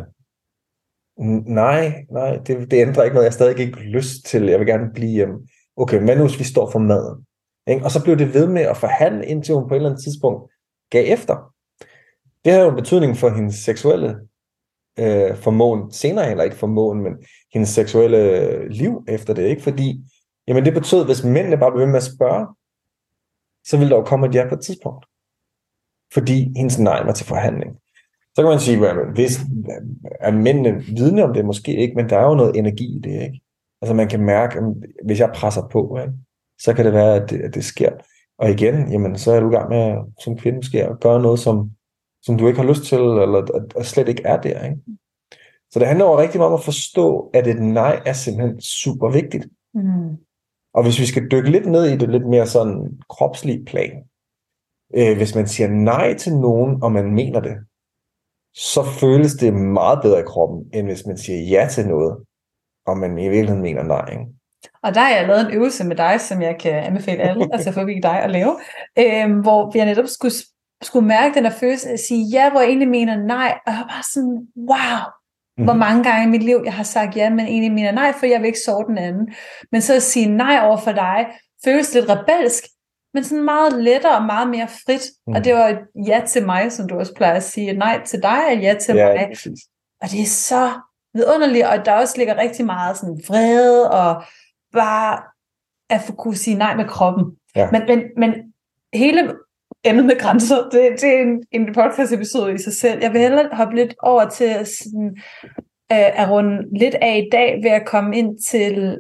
Nej, det ændrer ikke noget. Jeg har stadig ikke lyst til, jeg vil gerne blive hjemme. Okay, men nu hvis vi står for maden? Ikke? Og så blev det ved med at forhandle, indtil hun på et eller andet tidspunkt gav efter. Det havde jo en betydning for hendes seksuelle formåen, senere heller ikke formåen, men hendes seksuelle liv efter det, ikke? Fordi, jamen det betød, hvis mændene bare blev ved med at spørge, så ville der jo komme et ja på et tidspunkt. Fordi hendes nej var til forhandling. Så kan man sige, hvis er mændene vidne om det, måske ikke, men der er jo noget energi i det, ikke? Altså man kan mærke, at hvis jeg presser på, ikke, så kan det være, at det sker. Og igen, jamen så er du i gang med, som kvinde måske, at gøre noget, som du ikke har lyst til, eller slet ikke er der, ikke? Så det handler jo rigtig meget om at forstå, at et nej er simpelthen super vigtigt. Mm. Og hvis vi skal dykke lidt ned i det lidt mere sådan kropslige plan, hvis man siger nej til nogen, og man mener det, så føles det meget bedre i kroppen, end hvis man siger ja til noget, og man i virkeligheden mener nej, ikke? Og der har jeg lavet en øvelse med dig, som jeg kan anbefale alle, altså for dig at lave, hvor jeg netop skulle mærke den der følelse at sige ja, hvor jeg egentlig mener nej, og jeg var bare sådan, wow, hvor mange gange i mit liv, jeg har sagt ja, men egentlig mener nej, for jeg vil ikke sove den anden. Men så at sige nej over for dig, føles lidt rebelsk, men sådan meget lettere og meget mere frit. Og det var et ja til mig, som du også plejer at sige, et nej til dig og ja til mig. Præcis. Og det er så vidunderligt, og der også ligger rigtig meget sådan vrede, og bare at kunne sige nej med kroppen. Ja. Men hele emnet med grænser, det er en podcast episode i sig selv. Jeg vil hellere hoppe lidt over til sådan, at runde lidt af i dag, ved at komme ind til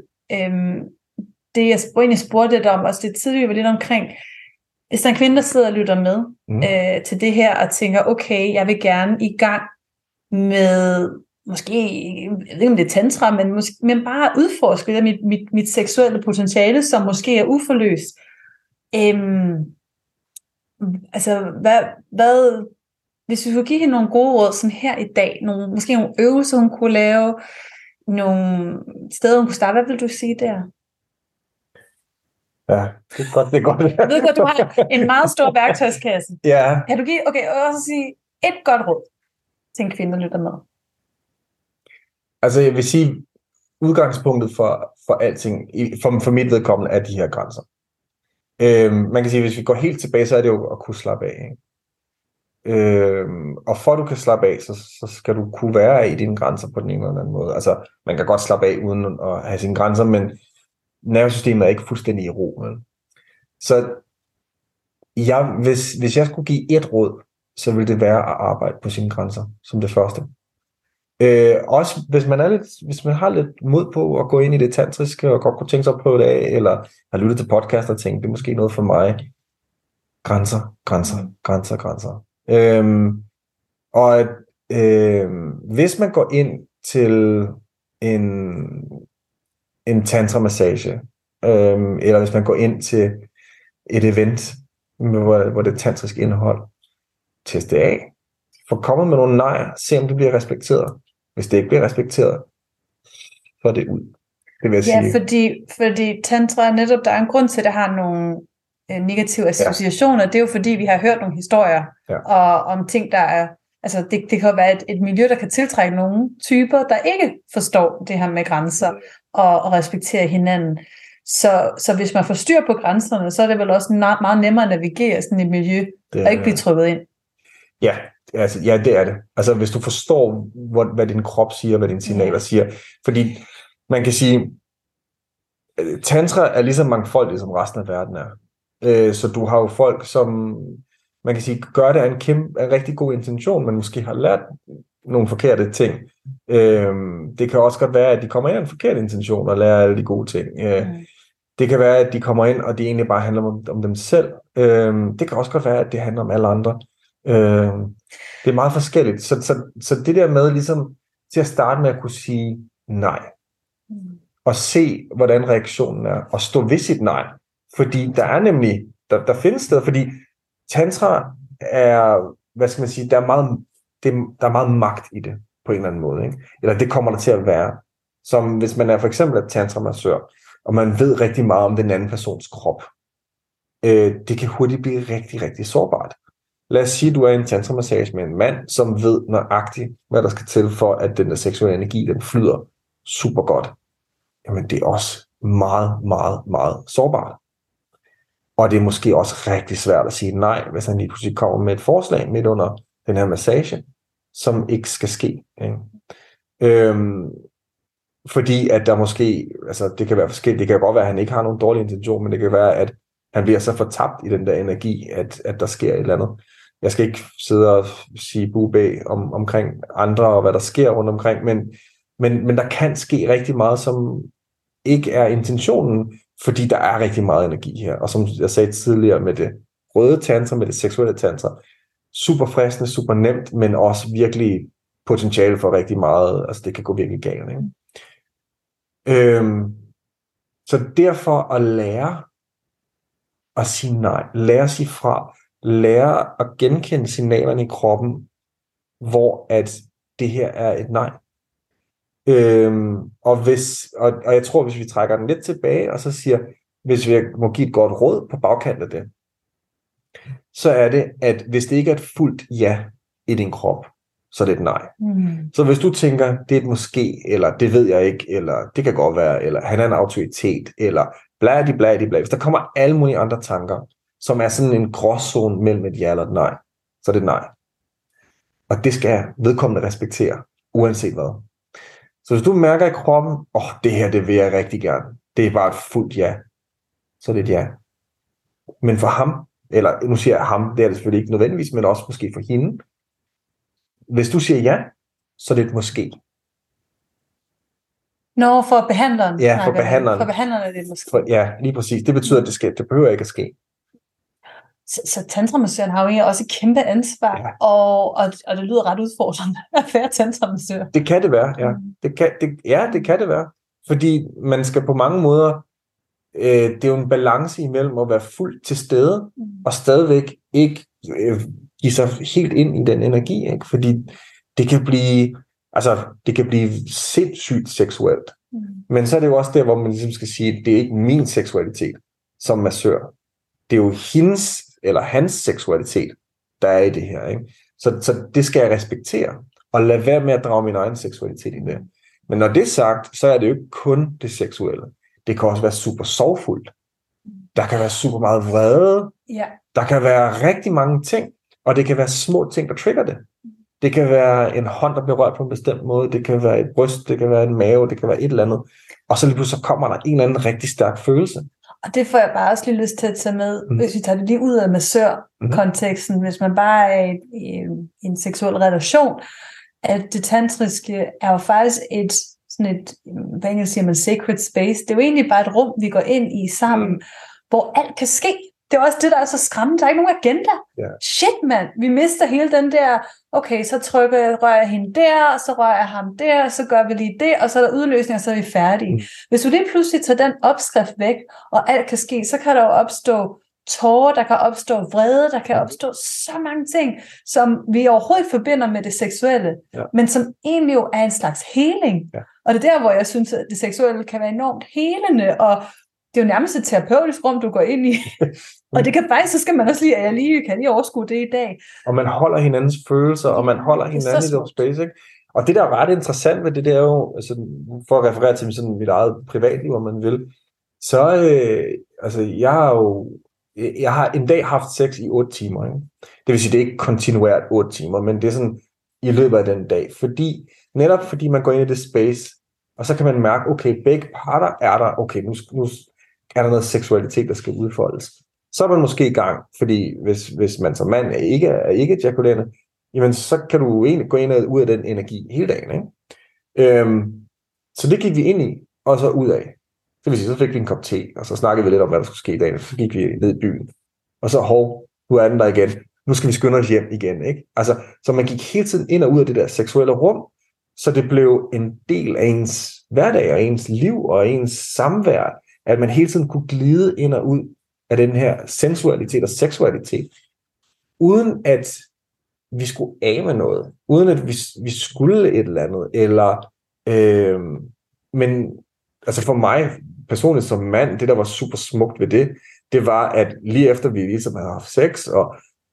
det, jeg egentlig spurgte lidt om, også det tidligere var lidt omkring, hvis der er en kvinde, der sidder og lytter med til det her, og tænker, okay, jeg vil gerne i gang med, måske, jeg ved ikke om det er tantra, men bare udforske mit seksuelle potentiale, som måske er uforløst. Altså, hvad, hvis vi kunne give hende nogle gode råd sådan her i dag, måske nogle øvelser, hun kunne lave, nogle steder, hun kunne starte, hvad vil du sige der? Ja, det er godt. Jeg ved godt, du har en meget stor værktøjskasse. Ja. Kan du give, okay, og også sige et godt råd til en kvinde, der lytter med? Altså, jeg vil sige, udgangspunktet for alting, for mit vedkommende, er de her grænser. Man kan sige, hvis vi går helt tilbage, så er det jo at kunne slappe af, ikke? Og for at du kan slappe af, så skal du kunne være i dine grænser på den ene eller anden måde. Altså, man kan godt slappe af uden at have sine grænser, men nervesystemet er ikke fuldstændig i ro. Så Hvis jeg skulle give et råd, så ville det være at arbejde på sine grænser, som det første. Også hvis man har lidt mod på at gå ind i det tantriske, og godt kunne tænke sig at prøve det af, eller har lyttet til podcast og tænkt, det er måske noget for mig. Grænser. Hvis man går ind til en tantra-massage, eller hvis man går ind til et event, hvor det er tantrisk indhold, test det af. Få kommet med nogle nejer, se om det bliver respekteret. Hvis det ikke bliver respekteret, så er det ud. Det vil jeg sige. Fordi tantra, netop der er en grund til, at det har nogle negative associationer. Det er jo fordi, vi har hørt nogle historier og om ting, der er... Altså det kan være et miljø, der kan tiltrække nogle typer, der ikke forstår det her med grænser og respektere hinanden. Så hvis man får styr på grænserne, så er det vel også meget nemmere at navigere sådan et miljø, og ikke blive trukket ind. Ja, det er det. Altså hvis du forstår, hvad din krop siger, hvad dine signaler siger. Fordi man kan sige, tantra er lige så mangfoldigt, som resten af verden er. Så du har jo folk, som man kan sige, gør det af en rigtig god intention, men måske har lært nogle forkerte ting. Det kan også godt være, at de kommer ind af en forkert intention og lærer alle de gode ting. Det kan være, at de kommer ind, og det egentlig bare handler om dem selv. Det kan også godt være, at det handler om alle andre. Det er meget forskelligt. Så det der med ligesom til at starte med at kunne sige nej. Og se, hvordan reaktionen er. Og stå ved sit nej. Fordi der er nemlig, der findes steder, fordi tantra er, hvad skal man sige, der er meget magt i det, på en eller anden måde. Ikke? Eller det kommer der til at være. Som hvis man er for eksempel et tantramassør, og man ved rigtig meget om den anden persons krop. Det kan hurtigt blive rigtig, rigtig sårbart. Lad os sige, at du er i en tantramassage med en mand, som ved nøjagtigt, hvad der skal til for, at den der seksuelle energi, den flyder super godt. Jamen det er også meget, meget, meget sårbart. Og det er måske også rigtig svært at sige nej, hvis han lige pludselig kommer med et forslag midt under den her massage, som ikke skal ske. Ikke? Fordi at der måske, altså det kan være forskelligt, det kan godt være, at han ikke har nogen dårlig intention, men det kan være, at han bliver så fortabt i den der energi, at der sker et eller andet. Jeg skal ikke sidde og sige bubæ omkring andre og hvad der sker rundt omkring, men der kan ske rigtig meget, som ikke er intentionen, fordi der er rigtig meget energi her. Og som jeg sagde tidligere med det røde tantra, med det seksuelle tantra, super fristende, super nemt, men også virkelig potentiale for rigtig meget, altså det kan gå virkelig galt. Ikke? Så derfor at lære at sige nej, lære at sige fra, lære at genkende signalerne i kroppen, hvor at det her er et nej. Og jeg tror, hvis vi trækker den lidt tilbage, og så siger, hvis vi må give et godt råd på bagkant af det, så er det, at hvis det ikke er et fuldt ja i din krop, så er det et nej. Så hvis du tænker, det er et måske, eller det ved jeg ikke, eller det kan godt være, eller han er en autoritet, eller bla. Hvis der kommer alle mulige andre tanker, som er sådan en gråzone mellem et ja eller et nej, så er det et nej. Og det skal vedkommende respektere, uanset hvad. Så hvis du mærker i kroppen, det her, det vil jeg rigtig gerne, det er bare et fuldt ja, så er det et ja. Men for ham, eller nu siger jeg ham, det er det selvfølgelig ikke nødvendigvis, men også måske for hende, hvis du siger ja, så er det et måske. For behandleren. Ja, for behandleren. For behandleren er det et måske. Ja, lige præcis. Det betyder, at det behøver ikke at ske. Så tantramassøren har jo egentlig også et kæmpe ansvar, og det lyder ret udfordrende at være tantramassør. Det kan det være, ja. Det kan det være. Fordi man skal på mange måder, det er jo en balance imellem at være fuldt til stede, og stadigvæk ikke give sig helt ind i den energi, ikke? Fordi det kan blive sindssygt seksuelt. Men så er det jo også der, hvor man ligesom skal sige, at det er ikke min seksualitet som massør. Det er jo hendes eller hans seksualitet, der er i det her. Ikke? Så det skal jeg respektere, og lade være med at drage min egen seksualitet i det. Men når det er sagt, så er det jo ikke kun det seksuelle. Det kan også være super sorgfuldt. Der kan være super meget vrede. Ja. Der kan være rigtig mange ting, og det kan være små ting, der trigger det. Det kan være en hånd, der bliver rørt på en bestemt måde. Det kan være et bryst, det kan være en mave, det kan være et eller andet. Og så lige pludselig så kommer der en eller anden rigtig stærk følelse. Og det får jeg bare også lige lyst til at tage med, hvis vi tager det lige ud af massør-konteksten, hvis man bare er i en seksuel relation, at det tantriske er jo faktisk på engelsk siger man sacred space. Det er jo egentlig bare et rum, vi går ind i sammen, hvor alt kan ske. Det er også det, der er så skræmmende. Der er ikke nogen agenda. Yeah. Shit, mand. Vi mister hele den der, okay, så rører jeg hende der, og så rører jeg ham der, og så gør vi lige det, og så er der udløsning, og så er vi færdige. Hvis du lige pludselig tager den opskrift væk, og alt kan ske, så kan der jo opstå tårer, der kan opstå vrede, der kan opstå så mange ting, som vi overhovedet ikke forbinder med det seksuelle, men som egentlig jo er en slags heling. Yeah. Og det er der, hvor jeg synes, at det seksuelle kan være enormt helende, og det er jo nærmest et terapeutisk rum, du går ind i. Og det kan faktisk, så skal man også lige, kan lige overskue det i dag. Og man holder hinandens følelser, og man holder hinanden i det space, ikke? Og det, der er ret interessant ved det, det er jo, altså, for at referere til sådan mit eget privatliv, om man vil, så, altså, jeg har en dag haft sex i 8 timer, ikke? Det vil sige, det er ikke kontinuert 8 timer, men det er sådan i løbet af den dag. Netop fordi man går ind i det space, og så kan man mærke, okay, begge parter er der, okay, nu er der noget seksualitet, der skal udfoldes. Så er man måske i gang, fordi hvis man som mand er ikke ejakulerende, jamen så kan du egentlig gå ind og ud af den energi hele dagen, ikke? Så det gik vi ind i, og så ud af. Det vil sige, så fik vi en kop te, og så snakkede vi lidt om, hvad der skulle ske i dagen, så gik vi ned i byen. Og så, nu er den der igen. Nu skal vi skynde os hjem igen, ikke? Altså, så man gik hele tiden ind og ud af det der seksuelle rum, så det blev en del af ens hverdag, og ens liv, og ens samvær, at man hele tiden kunne glide ind og ud af den her sensualitet og seksualitet, uden at vi skulle af med noget, uden at vi skulle et eller andet, men altså for mig personligt som mand, det der var super smukt ved det var, at lige efter vi ligesom havde haft sex, og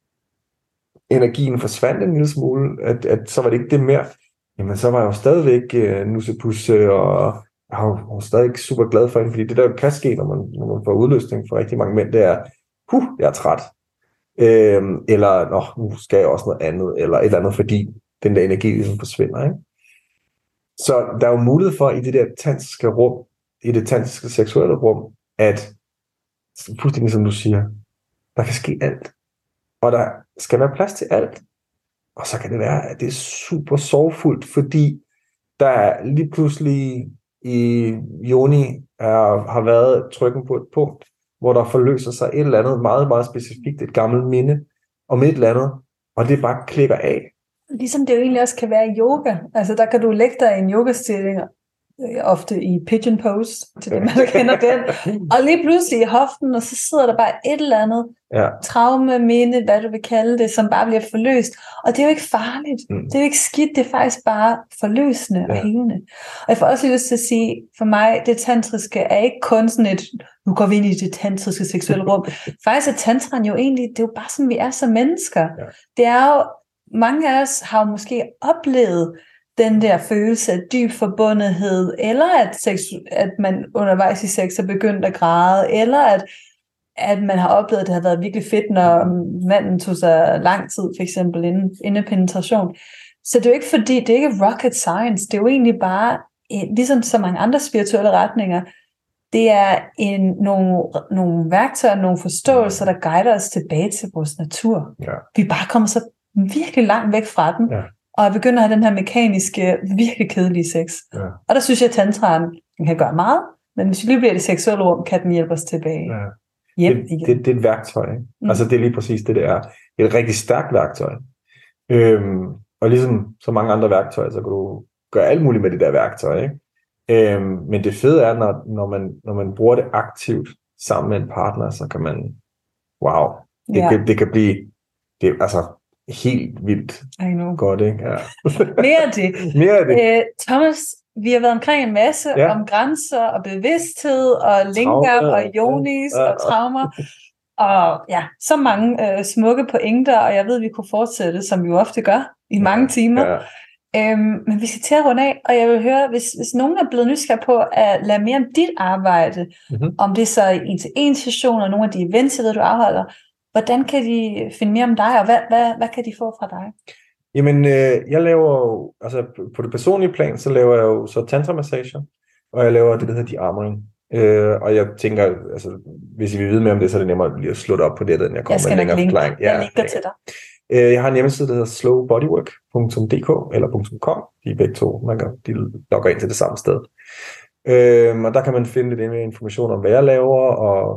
energien forsvandt en lille smule, at så var det ikke det mere, jamen så var jeg jo stadigvæk nussepusse, og jeg var stadig super glad for hende, fordi det der kan ske, når man får udløsning for rigtig mange mænd, det er, jeg er træt. Eller, nu skal jeg også noget andet, eller et eller andet, fordi den der energi ligesom forsvinder, ikke? Så der er jo mulighed for, i det der tantriske rum, i det tantriske seksuelle rum, at, fuldstændig som du siger, der kan ske alt. Og der skal være plads til alt. Og så kan det være, at det er super sorgfuldt, fordi der er lige pludselig i Yoni har været trykken på et punkt, hvor der forløser sig et eller andet meget, meget specifikt, et gammelt minde om et eller andet, og det bare klikker af. Ligesom det jo egentlig også kan være i yoga. Altså der kan du lægge dig i en yogastilling, ofte i pigeon pose, til dem, der kender den. Og lige pludselig i hoften, og så sidder der bare et eller andet traume, minde, hvad du vil kalde det, som bare bliver forløst. Og det er jo ikke farligt. Det er jo ikke skidt, det er faktisk bare forløsende og helende. Og jeg får også lyst til at sige, for mig, det tantriske er ikke kun sådan et, nu går vi ind i det tantriske seksuelle rum. Faktisk er tantran jo egentlig, det er jo bare sådan, vi er som mennesker. Det er jo, mange af os har jo måske oplevet den der følelse af dyb forbundethed, eller at man undervejs i sex er begyndt at græde, eller at man har oplevet, at det har været virkelig fedt, når manden tog sig lang tid, for eksempel inden penetration. Så det er jo ikke fordi, det er ikke rocket science, det er jo egentlig bare, ligesom så mange andre spirituelle retninger, det er nogle værktøjer, nogle forståelser, der guider os tilbage til vores natur. Vi er bare kommet så virkelig langt væk fra den, og jeg begynder at have den her mekaniske, virkelig kedelige sex. Og der synes jeg, at tantraen kan gøre meget, men hvis vi lige bliver det seksuelle rum, kan den hjælpe os tilbage hjem igen. Det er et værktøj. Altså det er lige præcis det, det er. Det er et rigtig stærkt værktøj. Og ligesom så mange andre værktøjer, så kan du gøre alt muligt med det der værktøj. Ikke? Men det fede er, når man bruger det aktivt sammen med en partner, så kan man, det kan blive, det, altså helt vildt godt, ikke? Ja. Mere af det. Thomas, vi har været omkring en masse om grænser og bevidsthed og lingam og yonis og traumer. Og så mange smukke pointer, og jeg ved, vi kunne fortsætte, som vi jo ofte gør, i mange timer. Men vi skal til at runde af, og jeg vil høre, hvis nogen er blevet nysgerrig på at lære mere om dit arbejde, om det så er en-til-en sessioner, nogle af de events, jeg ved, du afholder, hvordan kan de finde mere om dig, og hvad kan de få fra dig? Jamen, jeg laver jo, altså på det personlige plan, så laver jeg jo så tantra-massager, og jeg laver det, der hedder de-armring. Og jeg tænker, altså, hvis I vil vide mere om det, så er det nemmere lige at slå det op på det, end jeg kommer med en længere forklaring. Jeg linker til dig. Jeg har en hjemmeside, der hedder slowbodywork.dk eller .com. De er begge to. De logger ind til det samme sted. Og der kan man finde lidt mere information om, hvad jeg laver,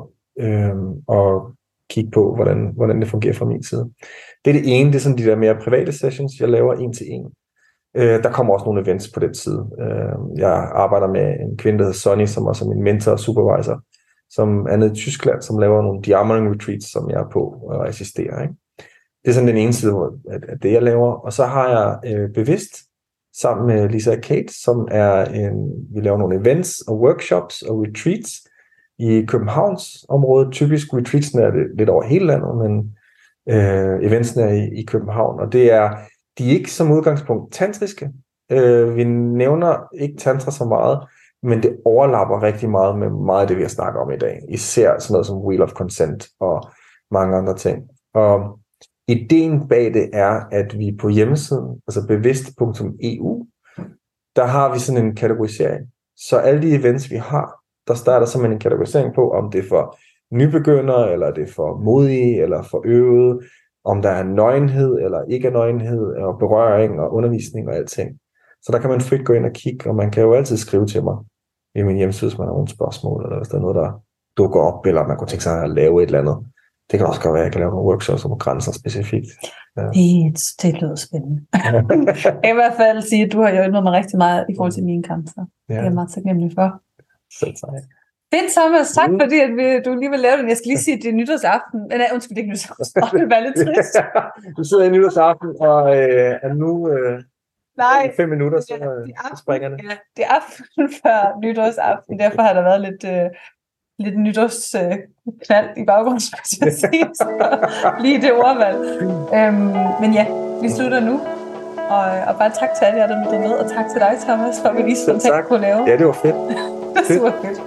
og kigge på, hvordan det fungerer fra min side. Det er det ene, det er sådan de der mere private sessions, jeg laver 1-til-1. Der kommer også nogle events på den side. Jeg arbejder med en kvinde, der hedder Sonny, som også er min mentor og supervisor, som er nede i Tyskland, som laver nogle diamond retreats, som jeg er på og assisterer. Ikke? Det er sådan den ene side af det, jeg laver. Og så har jeg bevidst sammen med Lisa og Kate, som vi laver nogle events og workshops og retreats i Københavns område. Typisk retreatsene er det lidt over hele landet, men eventsene er i København. Og de er ikke som udgangspunkt tantriske. Vi nævner ikke tantra så meget, men det overlapper rigtig meget med meget af det, vi har snakket om i dag. Især sådan noget som Wheel of Consent og mange andre ting. Og ideen bag det er, at vi på hjemmesiden, altså bevidst.eu, der har vi sådan en kategorisering. Så alle de events, vi har, der starter simpelthen en kategorisering på, om det er for nybegyndere, eller det er for modige, eller for øvede, om der er nøgenhed, eller ikke er nøgenhed, og berøring, og undervisning og alting. Så der kan man frit gå ind og kigge, og man kan jo altid skrive til mig i min hjemmeside, hvis man har nogle spørgsmål, eller hvis der er noget, der dukker op, eller man kunne tænke sig at lave et eller andet. Det kan også godt være, at jeg kan lave nogle workshops om grænser specifikt. Ja. Det lyder spændende. Jeg kan i hvert fald sige, at du har hjulpet mig rigtig meget i forhold til mine grænser. Det er jeg meget taknemmelig for. Selv tak. Fedt, Thomas. Tak fordi at du lige vil lave den. Jeg skal lige sige, at det er nytårsaften. Men nej, undskyld, det er ikke nytårsaften. Det var lidt trist. Du sidder i nytårsaften, og er nu 5 minutter, så springer det. Ja, det er aften før nytårsaften. Derfor har der været lidt nytårsknald i baggrunden, skal jeg sige. Lige det ordvalg. Men ja, vi slutter nu. Og bare tak til alle jer, der lyttede med. Og tak til dig, Thomas, for at vi lige spontant kunne lave. Ja, det var fedt. Det er super fedt.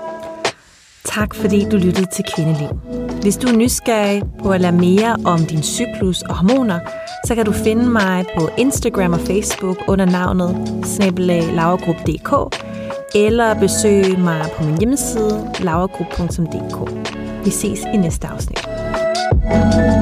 Tak fordi du lyttede til Kvindeliv. Hvis du er nysgerrig på at lære mere om din cyklus og hormoner, så kan du finde mig på Instagram og Facebook under navnet @lauragrup.dk eller besøge mig på min hjemmeside lauragrup.dk. Vi ses i næste afsnit.